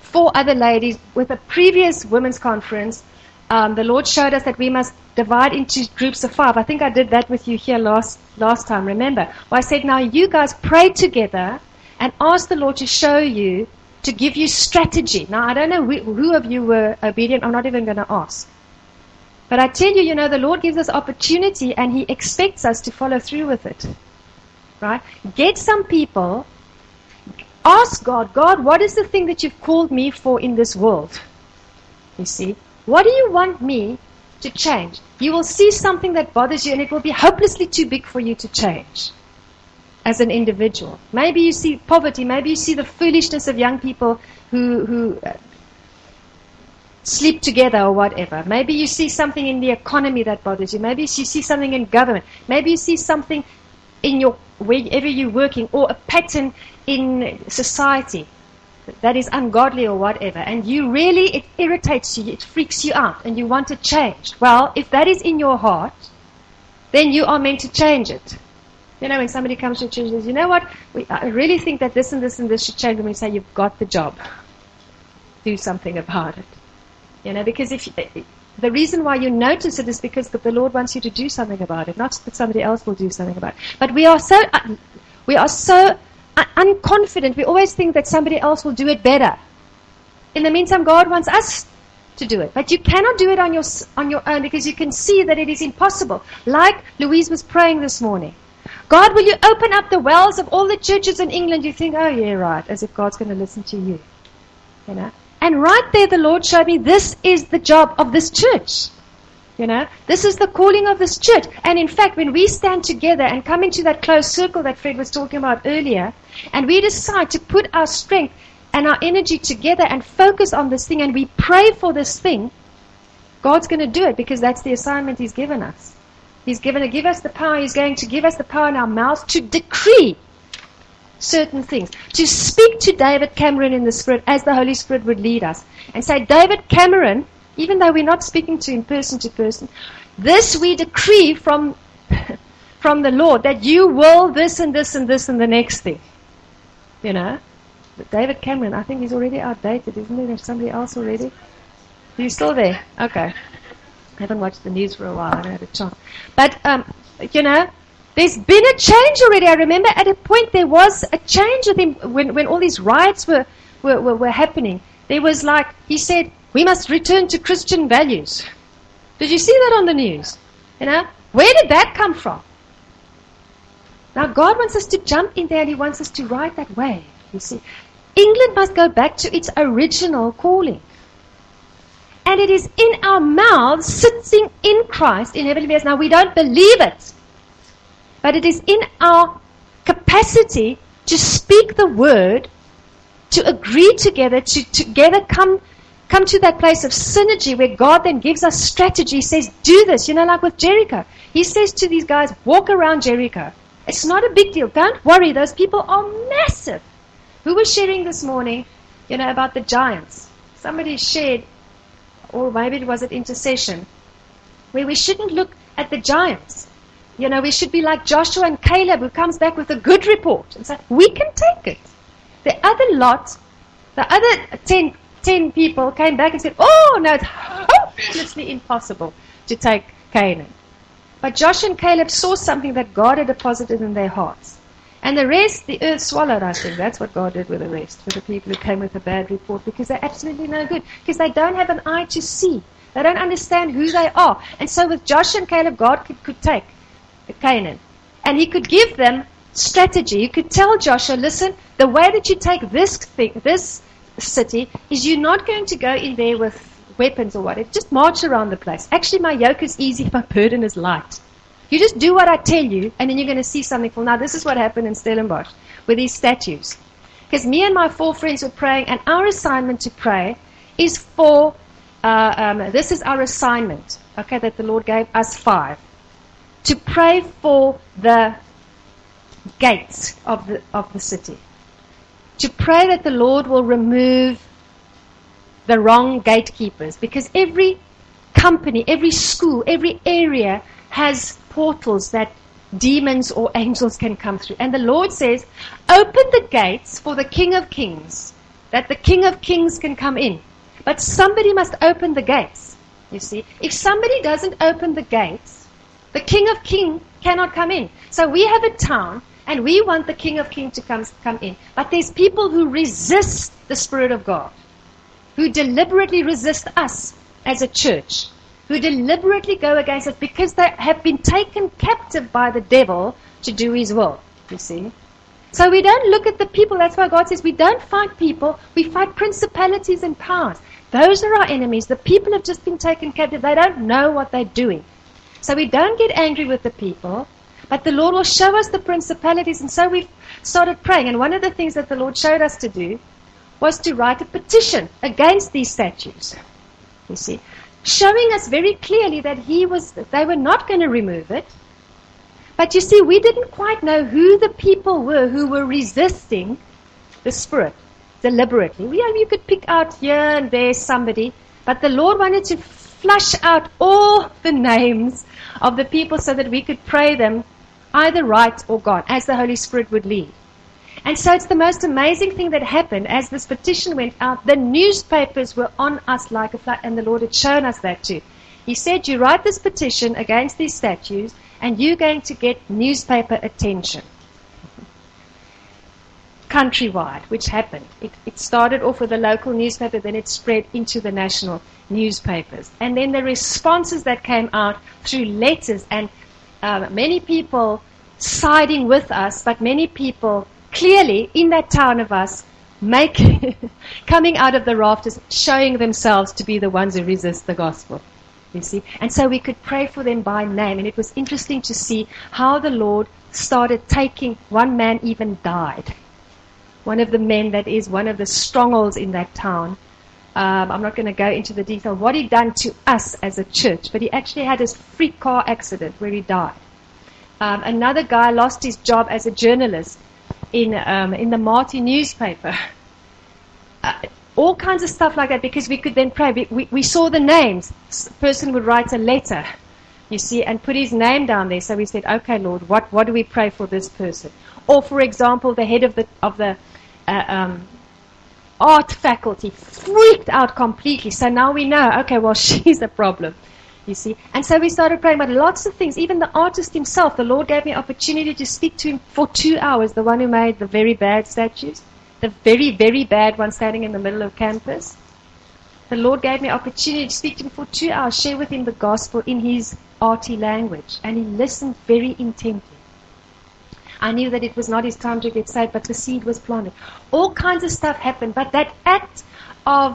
4 other ladies with a previous women's conference. The Lord showed us that we must divide into groups of 5. I think I did that with you here last time, remember? Well, I said, now you guys pray together and ask the Lord to show you, to give you strategy. Now, I don't know who of you were obedient. I'm not even going to ask. But I tell you, the Lord gives us opportunity and He expects us to follow through with it. Right? Get some people, ask God, what is the thing that you've called me for in this world? You see? What do you want me to change? You will see something that bothers you and it will be hopelessly too big for you to change as an individual. Maybe you see poverty, maybe you see the foolishness of young people who sleep together or whatever. Maybe you see something in the economy that bothers you. Maybe you see something in government. Maybe you see something in wherever you're working, or a pattern in society that is ungodly or whatever, and it irritates you, it freaks you out, and you want to change. Well, if that is in your heart, then you are meant to change it. When somebody comes to church and says, you know what, I really think that this and this and this should change, and we say, you've got the job. Do something about it. Because the reason why you notice it is because the Lord wants you to do something about it, not that somebody else will do something about it. But we are so unconfident. We always think that somebody else will do it better. In the meantime, God wants us to do it. But you cannot do it on your own, because you can see that it is impossible. Like Louise was praying this morning. God, will you open up the wells of all the churches in England? You think, oh yeah, right, as if God's going to listen to you. And right there the Lord showed me, this is the job of this church. This is the calling of this church. And in fact, when we stand together and come into that closed circle that Fred was talking about earlier, and we decide to put our strength and our energy together and focus on this thing, and we pray for this thing, God's going to do it, because that's the assignment He's given us. He's going to give us the power. He's going to give us the power in our mouths to decree certain things, to speak to David Cameron in the Spirit as the Holy Spirit would lead us, and say, David Cameron, even though we're not speaking to him person to person, this we decree from the Lord, that you will this and this and this and the next thing. But David Cameron, I think he's already outdated, isn't there? There's somebody else already? Are you still there? Okay. I haven't watched the news for a while. I don't have a chance. But, there's been a change already. I remember at a point there was a change with him when all these riots were happening. There was he said, we must return to Christian values. Did you see that on the news? Where did that come from? Now God wants us to jump in there, and He wants us to ride that wave. You see, England must go back to its original calling. And it is in our mouths, sitting in Christ in heavenly places. Now we don't believe it, but it is in our capacity to speak the word, to agree together, to together come to that place of synergy where God then gives us strategy. He says, do this, like with Jericho. He says to these guys, walk around Jericho. It's not a big deal. Don't worry, those people are massive. Who was sharing this morning, about the giants? Somebody shared, or maybe it was at intercession, where we shouldn't look at the giants. We should be like Joshua and Caleb, who comes back with a good report and say, we can take it. The other 10 people came back and said, oh, no, it's hopelessly impossible to take Canaan. But Joshua and Caleb saw something that God had deposited in their hearts. And the rest, the earth swallowed, I think. That's what God did with the rest, with the people who came with a bad report, because they're absolutely no good, because they don't have an eye to see. They don't understand who they are. And so with Joshua and Caleb, God could take Canaan. And He could give them strategy. You could tell Joshua, listen, the way that you take this city is you're not going to go in there with weapons or whatever. Just march around the place. Actually, my yoke is easy, my burden is light. You just do what I tell you, and then you're going to see something. Now, this is what happened in Stellenbosch with these statues. Because me and my 4 friends were praying, and our assignment to pray is for, this is our assignment, okay, that the Lord gave us 5. To pray for the gates of the city. To pray that the Lord will remove the wrong gatekeepers. Because every company, every school, every area has portals that demons or angels can come through. And the Lord says, open the gates for the King of Kings that the King of Kings can come in. But somebody must open the gates, you see. If somebody doesn't open the gates, the King of Kings cannot come in. So we have a town, and we want the King of Kings to come in. But there's people who resist the Spirit of God, who deliberately resist us as a church, who deliberately go against us because they have been taken captive by the devil to do his will, you see. So we don't look at the people. That's why God says we don't fight people, we fight principalities and powers. Those are our enemies. The people have just been taken captive. They don't know what they're doing. So we don't get angry with the people, but the Lord will show us the principalities. And so we've started praying. And one of the things that the Lord showed us to do was to write a petition against these statues. You see, showing us very clearly that they were not going to remove it. But you see, we didn't quite know who the people were who were resisting the Spirit deliberately. You could pick out here and there somebody, but the Lord wanted to flush out all the names of the people so that we could pray them either right or God, as the Holy Spirit would lead. And so it's the most amazing thing that happened. As this petition went out, the newspapers were on us like a flood, and the Lord had shown us that too. He said, you write this petition against these statues, and you're going to get newspaper attention. Countrywide, which happened. It started off with a local newspaper, then it spread into the national newspapers. And then the responses that came out through letters, and many people siding with us, but many people clearly in that town of us coming out of the rafters, showing themselves to be the ones who resist the gospel. You see? And so we could pray for them by name. And it was interesting to see how the Lord started taking, one man even died. One of the men that is one of the strongholds in that town. I'm not going to go into the detail of what he'd done to us as a church, but he actually had a freak car accident where he died. Another guy lost his job as a journalist in the Marty newspaper. All kinds of stuff like that, because we could then pray. We saw the names. The person would write a letter, you see, and put his name down there. So we said, okay, Lord, what do we pray for this person? Or, for example, the head of the art faculty freaked out completely. So now we know, okay, well, she's a problem, you see. And so we started praying about lots of things. Even the artist himself, the Lord gave me opportunity to speak to him for 2 hours, the one who made the very bad statues. The very, very bad one standing in the middle of campus. The Lord gave me opportunity to speak to him for 2 hours, share with him the gospel in his arty language. And he listened very intently. I knew that it was not his time to get saved, but the seed was planted. All kinds of stuff happened. But that act of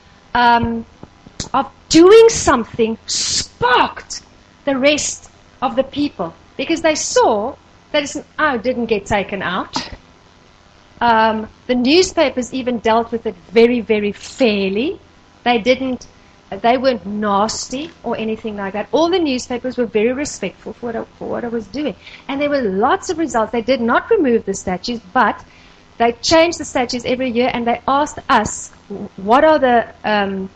doing something sparked the rest of the people. Because they saw that it didn't get taken out. The newspapers even dealt with it very, very fairly. They weren't nasty or anything like that. All the newspapers were very respectful for what I was doing. And there were lots of results. They did not remove the statues, but they changed the statues every year, and they asked us, what are the,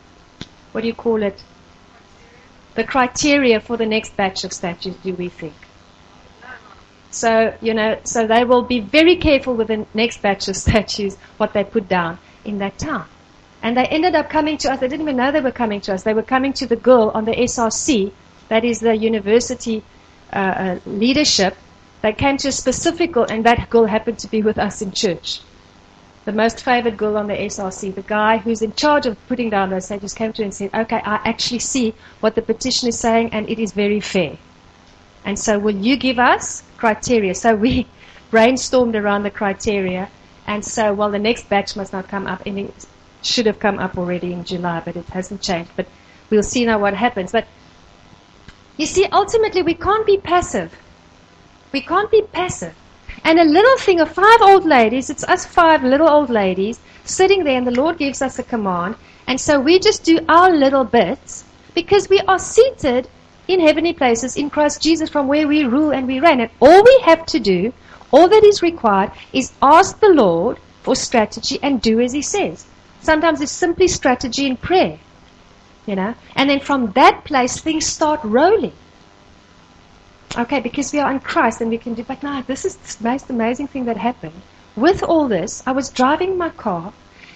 the criteria for the next batch of statues, do we think? So, so they will be very careful with the next batch of statues, what they put down in that town. And they ended up coming to us. They didn't even know they were coming to us. They were coming to the girl on the SRC, that is the university leadership. They came to a specific girl, and that girl happened to be with us in church. The most favored girl on the SRC, the guy who's in charge of putting down those statues, came to her and said, okay, I actually see what the petition is saying, and it is very fair. And so will you give us criteria? So we brainstormed around the criteria. And so, the next batch must not come up. And it should have come up already in July, but it hasn't changed. But we'll see now what happens. But you see, ultimately, we can't be passive. We can't be passive. And a little thing of 5 old ladies, it's us 5 little old ladies sitting there, and the Lord gives us a command. And so we just do our little bits because we are seated in heavenly places in Christ Jesus, from where we rule and we reign. And all we have to do, all that is required, is ask the Lord for strategy and do as He says. Sometimes it's simply strategy in prayer, and then from that place things start rolling. Okay, because we are in Christ and we can do. But no, this is the most amazing thing that happened. With all this, I was driving my car,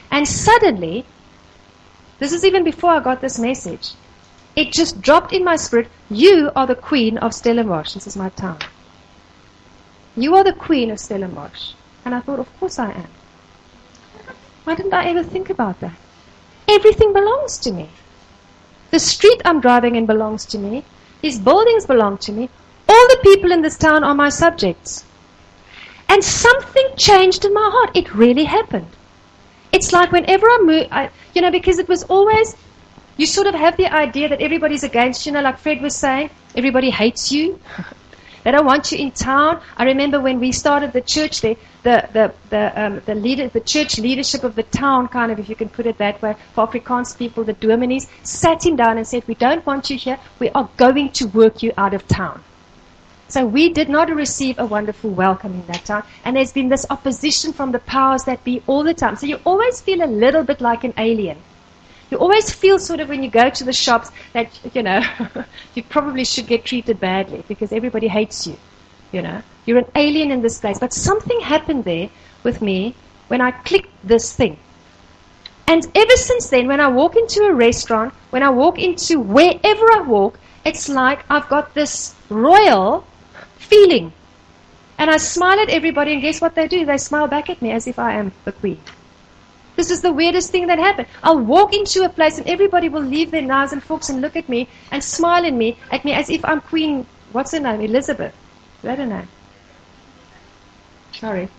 And suddenly, this is even before I got this message, it just dropped in my spirit, you are the queen of Stellenbosch. This is my town. You are the queen of Stellenbosch. And I thought, of course I am. Why didn't I ever think about that? Everything belongs to me. The street I'm driving in belongs to me. These buildings belong to me. All the people in this town are my subjects. And something changed in my heart. It really happened. It's like whenever I move, because it was always, you sort of have the idea that everybody's against you, like Fred was saying, everybody hates you. They don't want you in town. I remember when we started the church there, the church leadership of the town, kind of, if you can put it that way, for Afrikaans people, the dominees, sat him down and said, we don't want you here. We are going to work you out of town. So we did not receive a wonderful welcome in that town. And there's been this opposition from the powers that be all the time. So you always feel a little bit like an alien. You always feel sort of when you go to the shops that, you probably should get treated badly because everybody hates you. You're an alien in this place. But something happened there with me when I clicked this thing. And ever since then, when I walk into a restaurant, when I walk into wherever I walk, it's like I've got this royal feeling. And I smile at everybody, and guess what they do? They smile back at me as if I am the queen. This is the weirdest thing that happened. I'll walk into a place and everybody will leave their knives and forks and look at me and smile at me as if I'm Queen, what's her name? Elizabeth. Is that her name? Sorry.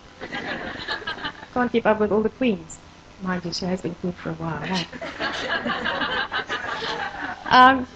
Can't keep up with all the queens. Mind you, she has been queen for a while. Right?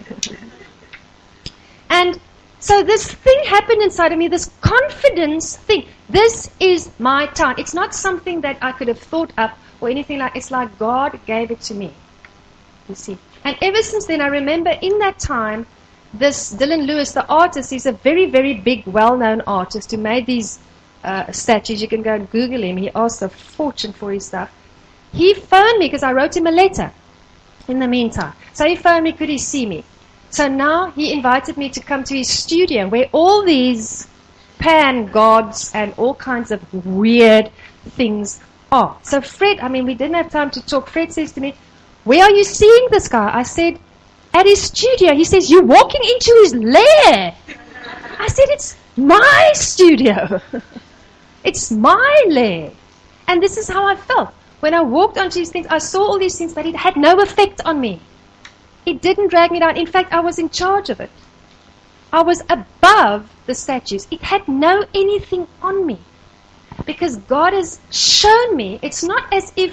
And so this thing happened inside of me, this confidence thing. This is my town. It's not something that I could have thought up or anything like. It's like God gave it to me. You see. And ever since then, I remember in that time, this Dylan Lewis, the artist, he's a very, very big, well-known artist who made these statues. You can go and Google him. He asked a fortune for his stuff. He phoned me because I wrote him a letter in the meantime. So he phoned me, could he see me? So now he invited me to come to his studio where all these pan gods and all kinds of weird things are. So Fred, we didn't have time to talk. Fred says to me, where are you seeing this guy? I said, at his studio. He says, you're walking into his lair. I said, it's my studio. It's my lair. And this is how I felt. When I walked onto these things, I saw all these things, but it had no effect on me. It didn't drag me down. In fact, I was in charge of it. I was above the statues. It had no anything on me. Because God has shown me, it's not as if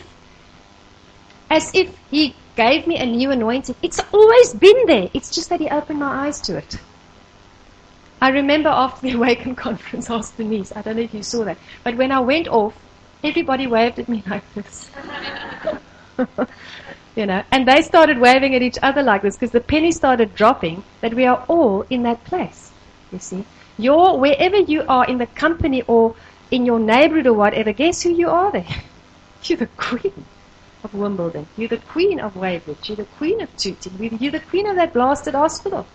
He gave me a new anointing. It's always been there. It's just that He opened my eyes to it. I remember after the Awaken conference, I asked Denise, I don't know if you saw that, but when I went off, everybody waved at me like this. And they started waving at each other like this because the penny started dropping that we are all in that place. You see, wherever you are in the company or in your neighborhood or whatever, guess who you are there? You're the queen of Wimbledon. You're the queen of Weybridge. You're the queen of Tooting. You're the queen of that blasted hospital.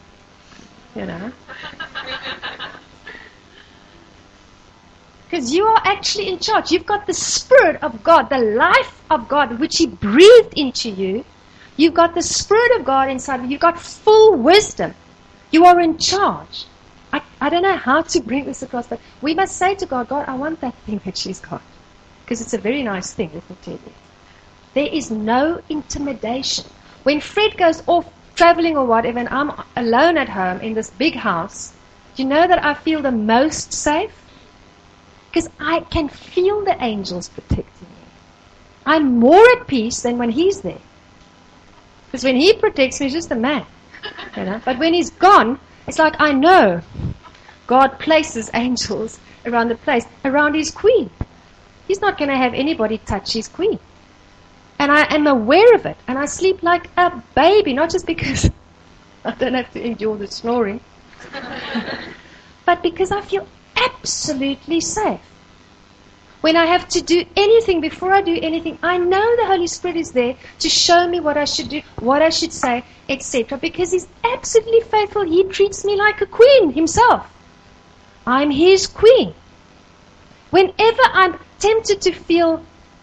Because you are actually in charge. You've got the Spirit of God, the life of God, which He breathed into you. You've got the Spirit of God inside of you. You've got full wisdom. You are in charge. I don't know how to bring this across, but we must say to God, God, I want that thing that she's got. Because it's a very nice thing, let me tell you. There is no intimidation. When Fred goes off traveling or whatever, and I'm alone at home in this big house, do you know that I feel the most safe? Because I can feel the angels protecting me. I'm more at peace than when He's there. Because when He protects me, He's just a man. But when He's gone, it's like I know God places angels around the place, around His queen. He's not going to have anybody touch His queen. And I am aware of it. And I sleep like a baby, not just because I don't have to endure the snoring, but because I feel absolutely safe. When I have to do anything, before I do anything, I know the Holy Spirit is there to show me what I should do, what I should say, etc. Because He's absolutely faithful. He treats me like a queen Himself. I'm His queen. Whenever I'm tempted to feel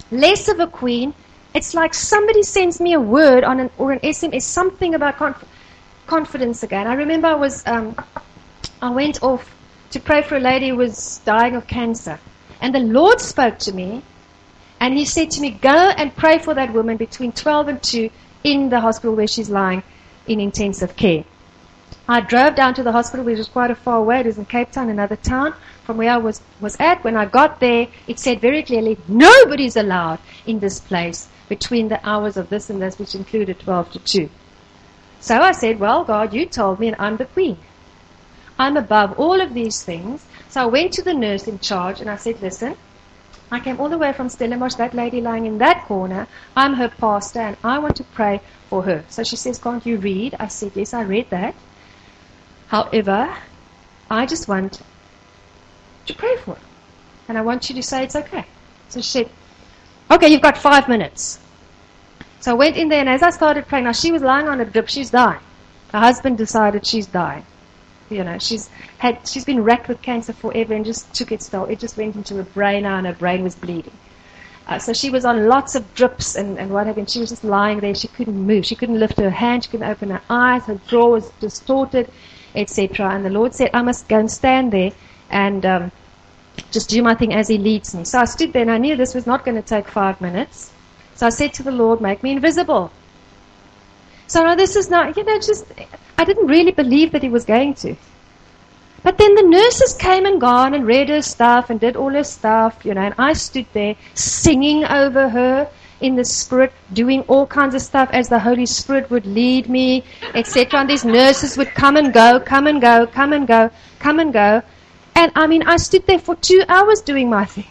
less of a queen. It's like somebody sends me a word on an SMS, something about confidence again. I remember I went off to pray for a lady who was dying of cancer. And the Lord spoke to me, and He said to me, go and pray for that woman between 12 and 2 in the hospital where she's lying in intensive care. I drove down to the hospital, which was quite a far away. It was in Cape Town, another town from where I was at. When I got there, it said very clearly, nobody's allowed in this place between the hours of this and this, which included 12 to 2. So I said, well, God, you told me, and I'm the queen. I'm above all of these things. So I went to the nurse in charge, and I said, listen, I came all the way from Stellenbosch, that lady lying in that corner. I'm her pastor, and I want to pray for her. So she says, can't you read? I said, yes, I read that. However, I just want to pray for her. And I want you to say it's okay. So she said, okay, you've got 5 minutes. So I went in there, and as I started praying, now she was lying on a drip, she's dying. Her husband decided she's dying. You know, she's been racked with cancer forever and just took its toll. It just went into her brain now, and her brain was bleeding. So she was on lots of drips and what have you. She was just lying there. She couldn't move. She couldn't lift her hand. She couldn't open her eyes. Her jaw was distorted, etc. And the Lord said, I must go and stand there and just do my thing as He leads me. So I stood there, and I knew this was not going to take 5 minutes. So I said to the Lord, make me invisible. So now this is not, I didn't really believe that He was going to. But then the nurses came and gone and read her stuff and did all her stuff, and I stood there singing over her in the Spirit, doing all kinds of stuff as the Holy Spirit would lead me, etc. And these nurses would come and go, come and go, come and go, come and go. And I stood there for 2 hours doing my thing.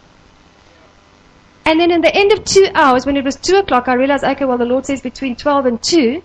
And then in the end of 2 hours, when it was 2 o'clock, I realized, okay, well, the Lord says between 12 and 2.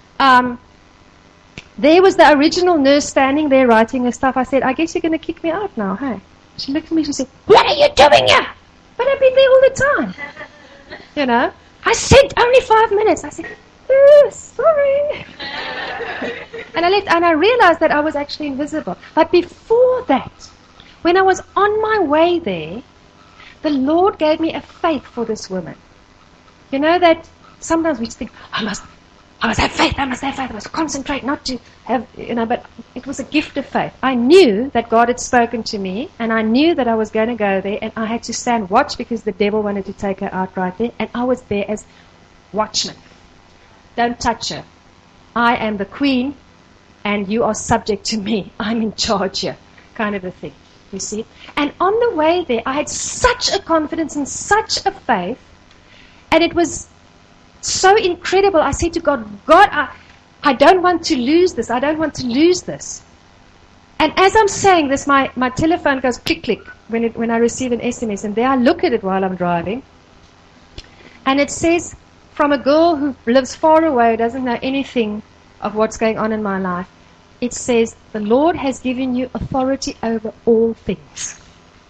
There was the original nurse standing there writing her stuff. I said, I guess you're going to kick me out now, hey? She looked at me, she said, what are you doing here? But I've been there all the time. I said only 5 minutes. I said, oh, sorry. And I left, and I realized that I was actually invisible. But before that, when I was on my way there, the Lord gave me a faith for this woman. You know that sometimes we just think, I must have faith, I must concentrate not to have, but it was a gift of faith. I knew that God had spoken to me, and I knew that I was going to go there, and I had to stand watch because the devil wanted to take her out right there, and I was there as watchman. Don't touch her. I am the queen, and you are subject to me. I'm in charge here, kind of a thing. You see? And on the way there, I had such a confidence and such a faith, and it was so incredible. I said to God, I don't want to lose this. I don't want to lose this. And as I'm saying this, my telephone goes click, click when I receive an SMS, and there I look at it while I'm driving, and it says, from a girl who lives far away, who doesn't know anything of what's going on in my life, it says, the Lord has given you authority over all things.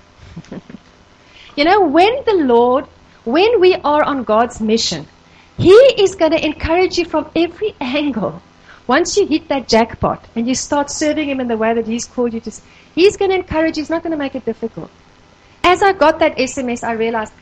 When we are on God's mission, He is going to encourage you from every angle. Once you hit that jackpot and you start serving Him in the way that He's called you to, He's going to encourage you. He's not going to make it difficult. As I got that SMS, I realized,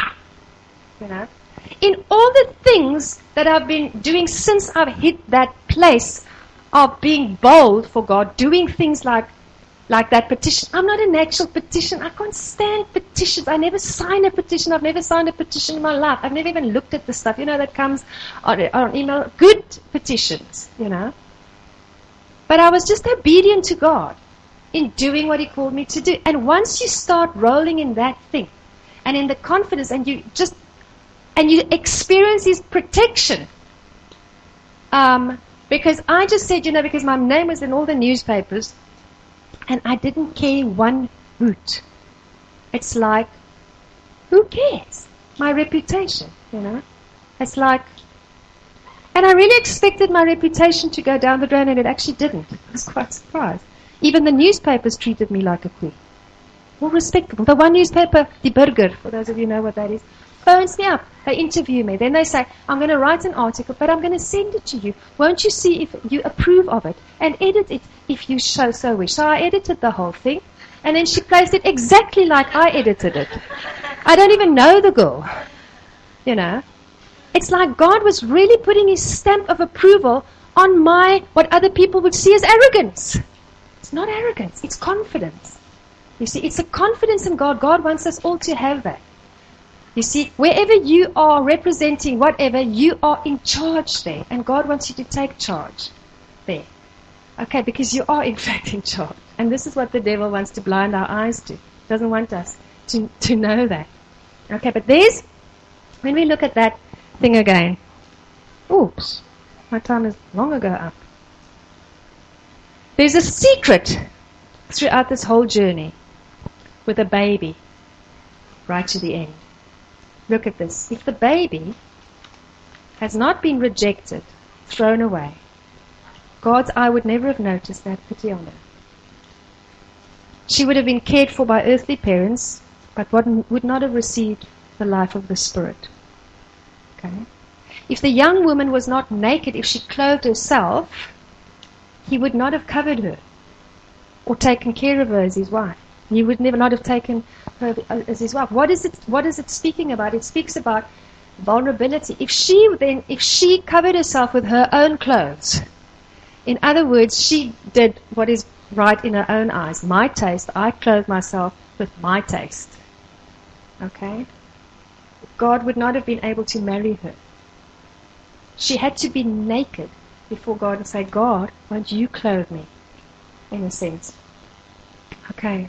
in all the things that I've been doing since I've hit that place of being bold for God, doing things like that petition. I'm not a natural petition. I can't stand petitions. I never sign a petition. I've never signed a petition in my life. I've never even looked at the stuff, that comes on email. Good petitions, But I was just obedient to God in doing what He called me to do. And once you start rolling in that thing, and in the confidence, and you experience His protection, because I just said, because my name was in all the newspapers, and I didn't care one hoot. It's like, who cares? My reputation, It's like, and I really expected my reputation to go down the drain, and it actually didn't. I was quite surprised. Even the newspapers treated me like a queen. More respectable. The one newspaper, Die Burger, for those of you who know what that is, phones me up. They interview me. Then they say, I'm going to write an article, but I'm going to send it to you. Won't you see if you approve of it? And edit it if you so wish. So I edited the whole thing. And then she placed it exactly like I edited it. I don't even know the girl. You know? It's like God was really putting His stamp of approval on what other people would see as arrogance. It's not arrogance, it's confidence. You see, it's a confidence in God. God wants us all to have that. You see, wherever you are representing whatever, you are in charge there. And God wants you to take charge there. Okay, because you are in fact in charge. And this is what the devil wants to blind our eyes to. He doesn't want us to know that. Okay, but when we look at that thing again. Oops, my time is long ago up. There's a secret throughout this whole journey with a baby right to the end. Look at this. If the baby has not been rejected, thrown away, God's eye would never have noticed that pity on her. She would have been cared for by earthly parents, but would not have received the life of the Spirit. Okay? If the young woman was not naked, if she clothed herself, He would not have covered her or taken care of her as His wife. He would never not have taken her as His wife. What is it speaking about? It speaks about vulnerability. If she covered herself with her own clothes, in other words, she did what is right in her own eyes. My taste, I clothed myself with my taste. Okay? God would not have been able to marry her. She had to be naked before God and say, God, won't you clothe me? In a sense. Okay.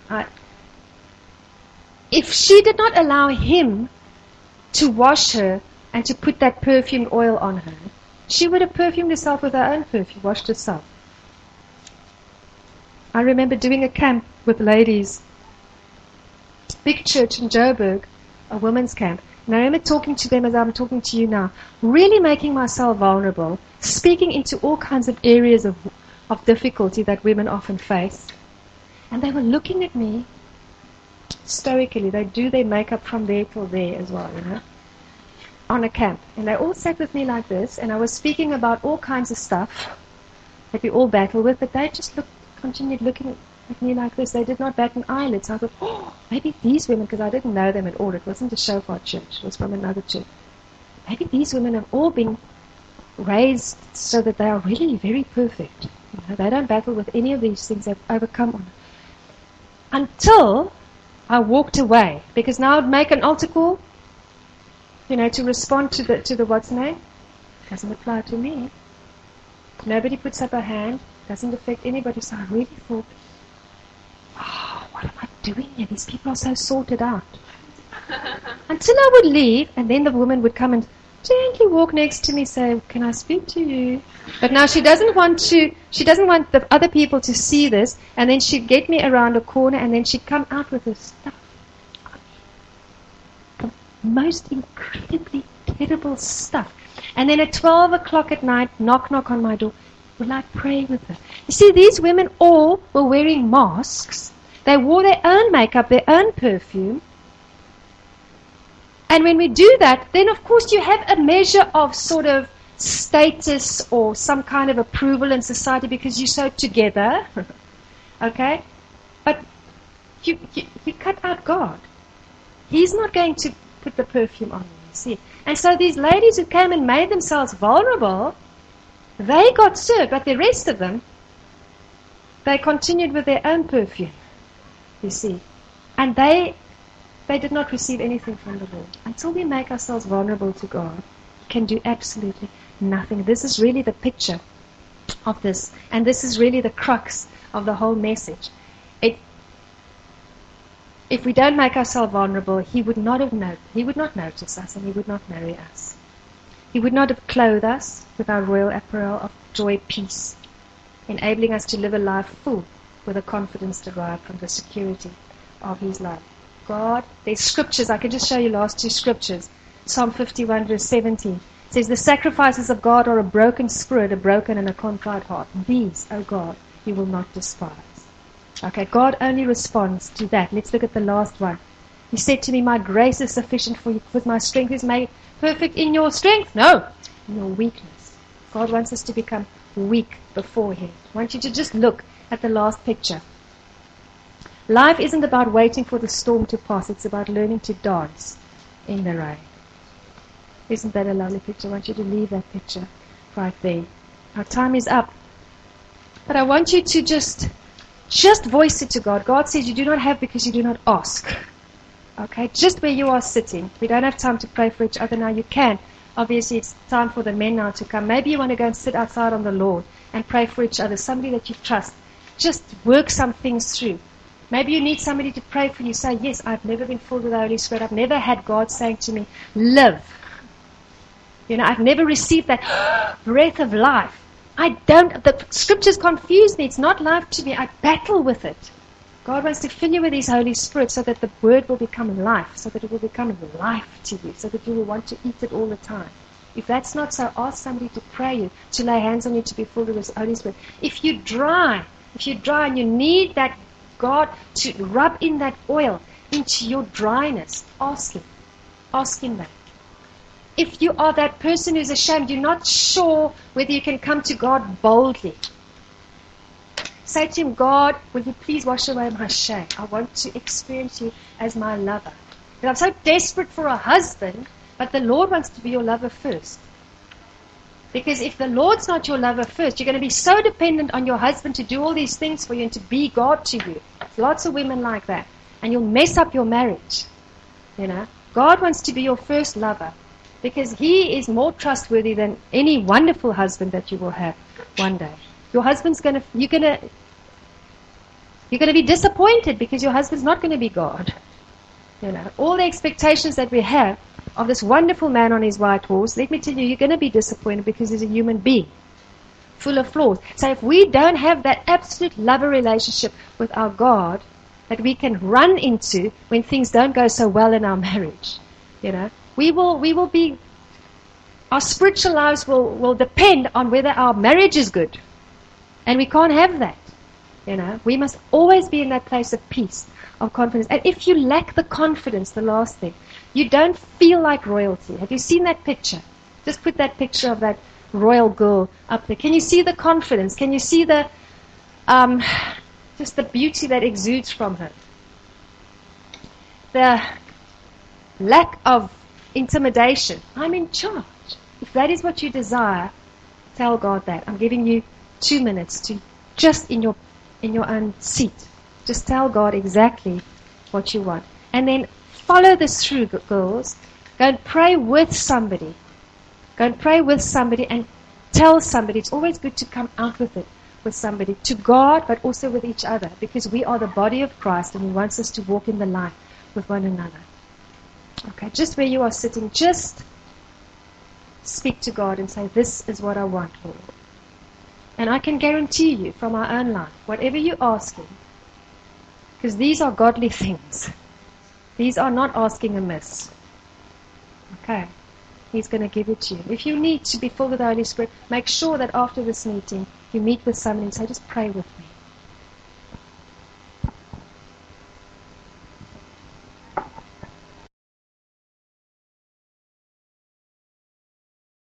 If she did not allow Him to wash her and to put that perfumed oil on her, she would have perfumed herself with her own perfume, washed herself. I remember doing a camp with ladies, big church in Joburg, a women's camp. And I remember talking to them as I'm talking to you now, really making myself vulnerable, speaking into all kinds of areas of difficulty that women often face. And they were looking at me stoically. They do their makeup from there till there as well, you know, on a camp. And they all sat with me like this, and I was speaking about all kinds of stuff that we all battle with, but they just continued looking at me like this. They did not bat an eyelid. So I thought, oh, maybe these women, because I didn't know them at all. It wasn't a Shofar church. It was from another church. Maybe these women have all been raised so that they are really very perfect. You know, they don't battle with any of these things. They've overcome on it. Until I walked away, because now I'd make an altar call, you know, to respond to the what's name. Doesn't apply to me. Nobody puts up a hand. Doesn't affect anybody. So I really thought, oh, what am I doing here? These people are so sorted out. Until I would leave, and then the woman would come and gently walk next to me, say, can I speak to you? But now she doesn't want the other people to see this, and then she'd get me around a corner, and then she'd come out with this stuff. The most incredibly terrible stuff. And then at 12 o'clock at night, knock on my door. Will I pray with her? You see, these women all were wearing masks. They wore their own makeup, their own perfume. And when we do that, then of course you have a measure of sort of status or some kind of approval in society because you're so together. Okay? But you cut out God. He's not going to put the perfume on you, see. And so these ladies who came and made themselves vulnerable, they got served, but the rest of them, they continued with their own perfume, you see. And they did not receive anything from the Lord. Until we make ourselves vulnerable to God, we can do absolutely nothing. This is really the picture of this. And this is really the crux of the whole message. If we don't make ourselves vulnerable, He would not notice us, and He would not marry us. He would not have clothed us with our royal apparel of joy, peace, enabling us to live a life full with a confidence derived from the security of His love. God, there's scriptures, I can just show you last two scriptures. Psalm 51 verse 17 says, the sacrifices of God are a broken spirit, a broken and a contrite heart. These, O God, You will not despise. Okay, God only responds to that. Let's look at the last one. He said to me, my grace is sufficient for you, because my strength is made perfect in your strength. No, in your weakness. God wants us to become weak before Him. I want you to just look at the last picture. Life isn't about waiting for the storm to pass. It's about learning to dance in the rain. Isn't that a lovely picture? I want you to leave that picture right there. Our time is up. But I want you to just voice it to God. God says you do not have because you do not ask. Okay? Just where you are sitting. We don't have time to pray for each other now. You can. Obviously, it's time for the men now to come. Maybe you want to go and sit outside on the lawn and pray for each other. Somebody that you trust. Just work some things through. Maybe you need somebody to pray for you. Say, yes, I've never been filled with the Holy Spirit. I've never had God saying to me, live. I've never received that breath of life. The scriptures confuse me. It's not life to me. I battle with it. God wants to fill you with His Holy Spirit so that the word will become life, so that it will become life to you, so that you will want to eat it all the time. If that's not so, ask somebody to pray you, to lay hands on you, to be filled with His Holy Spirit. If you're dry and you need that God to rub in that oil into your dryness, ask Him. Ask Him that. If you are that person who's ashamed, you're not sure whether you can come to God boldly. Say to Him, God, will you please wash away my shame? I want to experience you as my lover. And I'm so desperate for a husband, but the Lord wants to be your lover first. Because if the Lord's not your lover first, you're going to be so dependent on your husband to do all these things for you and to be God to you. Lots of women like that. And you'll mess up your marriage. God wants to be your first lover. Because He is more trustworthy than any wonderful husband that you will have one day. Your husband's you're gonna be disappointed because your husband's not going to be God. All the expectations that we have of this wonderful man on his white horse, let me tell you, you're going to be disappointed because he's a human being, full of flaws. So if we don't have that absolute lover relationship with our God that we can run into when things don't go so well in our marriage, we will be, our spiritual lives will depend on whether our marriage is good. And we can't have that. We must always be in that place of peace, of confidence. And if you lack the confidence, the last thing, you don't feel like royalty. Have you seen that picture? Just put that picture of that royal girl up there. Can you see the confidence? Can you see the, just the beauty that exudes from her? The lack of intimidation. I'm in charge. If that is what you desire, tell God that. I'm giving you 2 minutes to just in your own seat. Just tell God exactly what you want. And then follow this through, girls. Go and pray with somebody. Go and pray with somebody and tell somebody. It's always good to come out with it with somebody. To God, but also with each other. Because we are the body of Christ and He wants us to walk in the light with one another. Okay, just where you are sitting, just speak to God and say, this is what I want, Lord. And I can guarantee you from our own life, whatever you ask Him, because these are godly things. These are not asking amiss. Okay. He's going to give it to you. If you need to be filled with the Holy Spirit, make sure that after this meeting, you meet with somebody and say, just pray with me.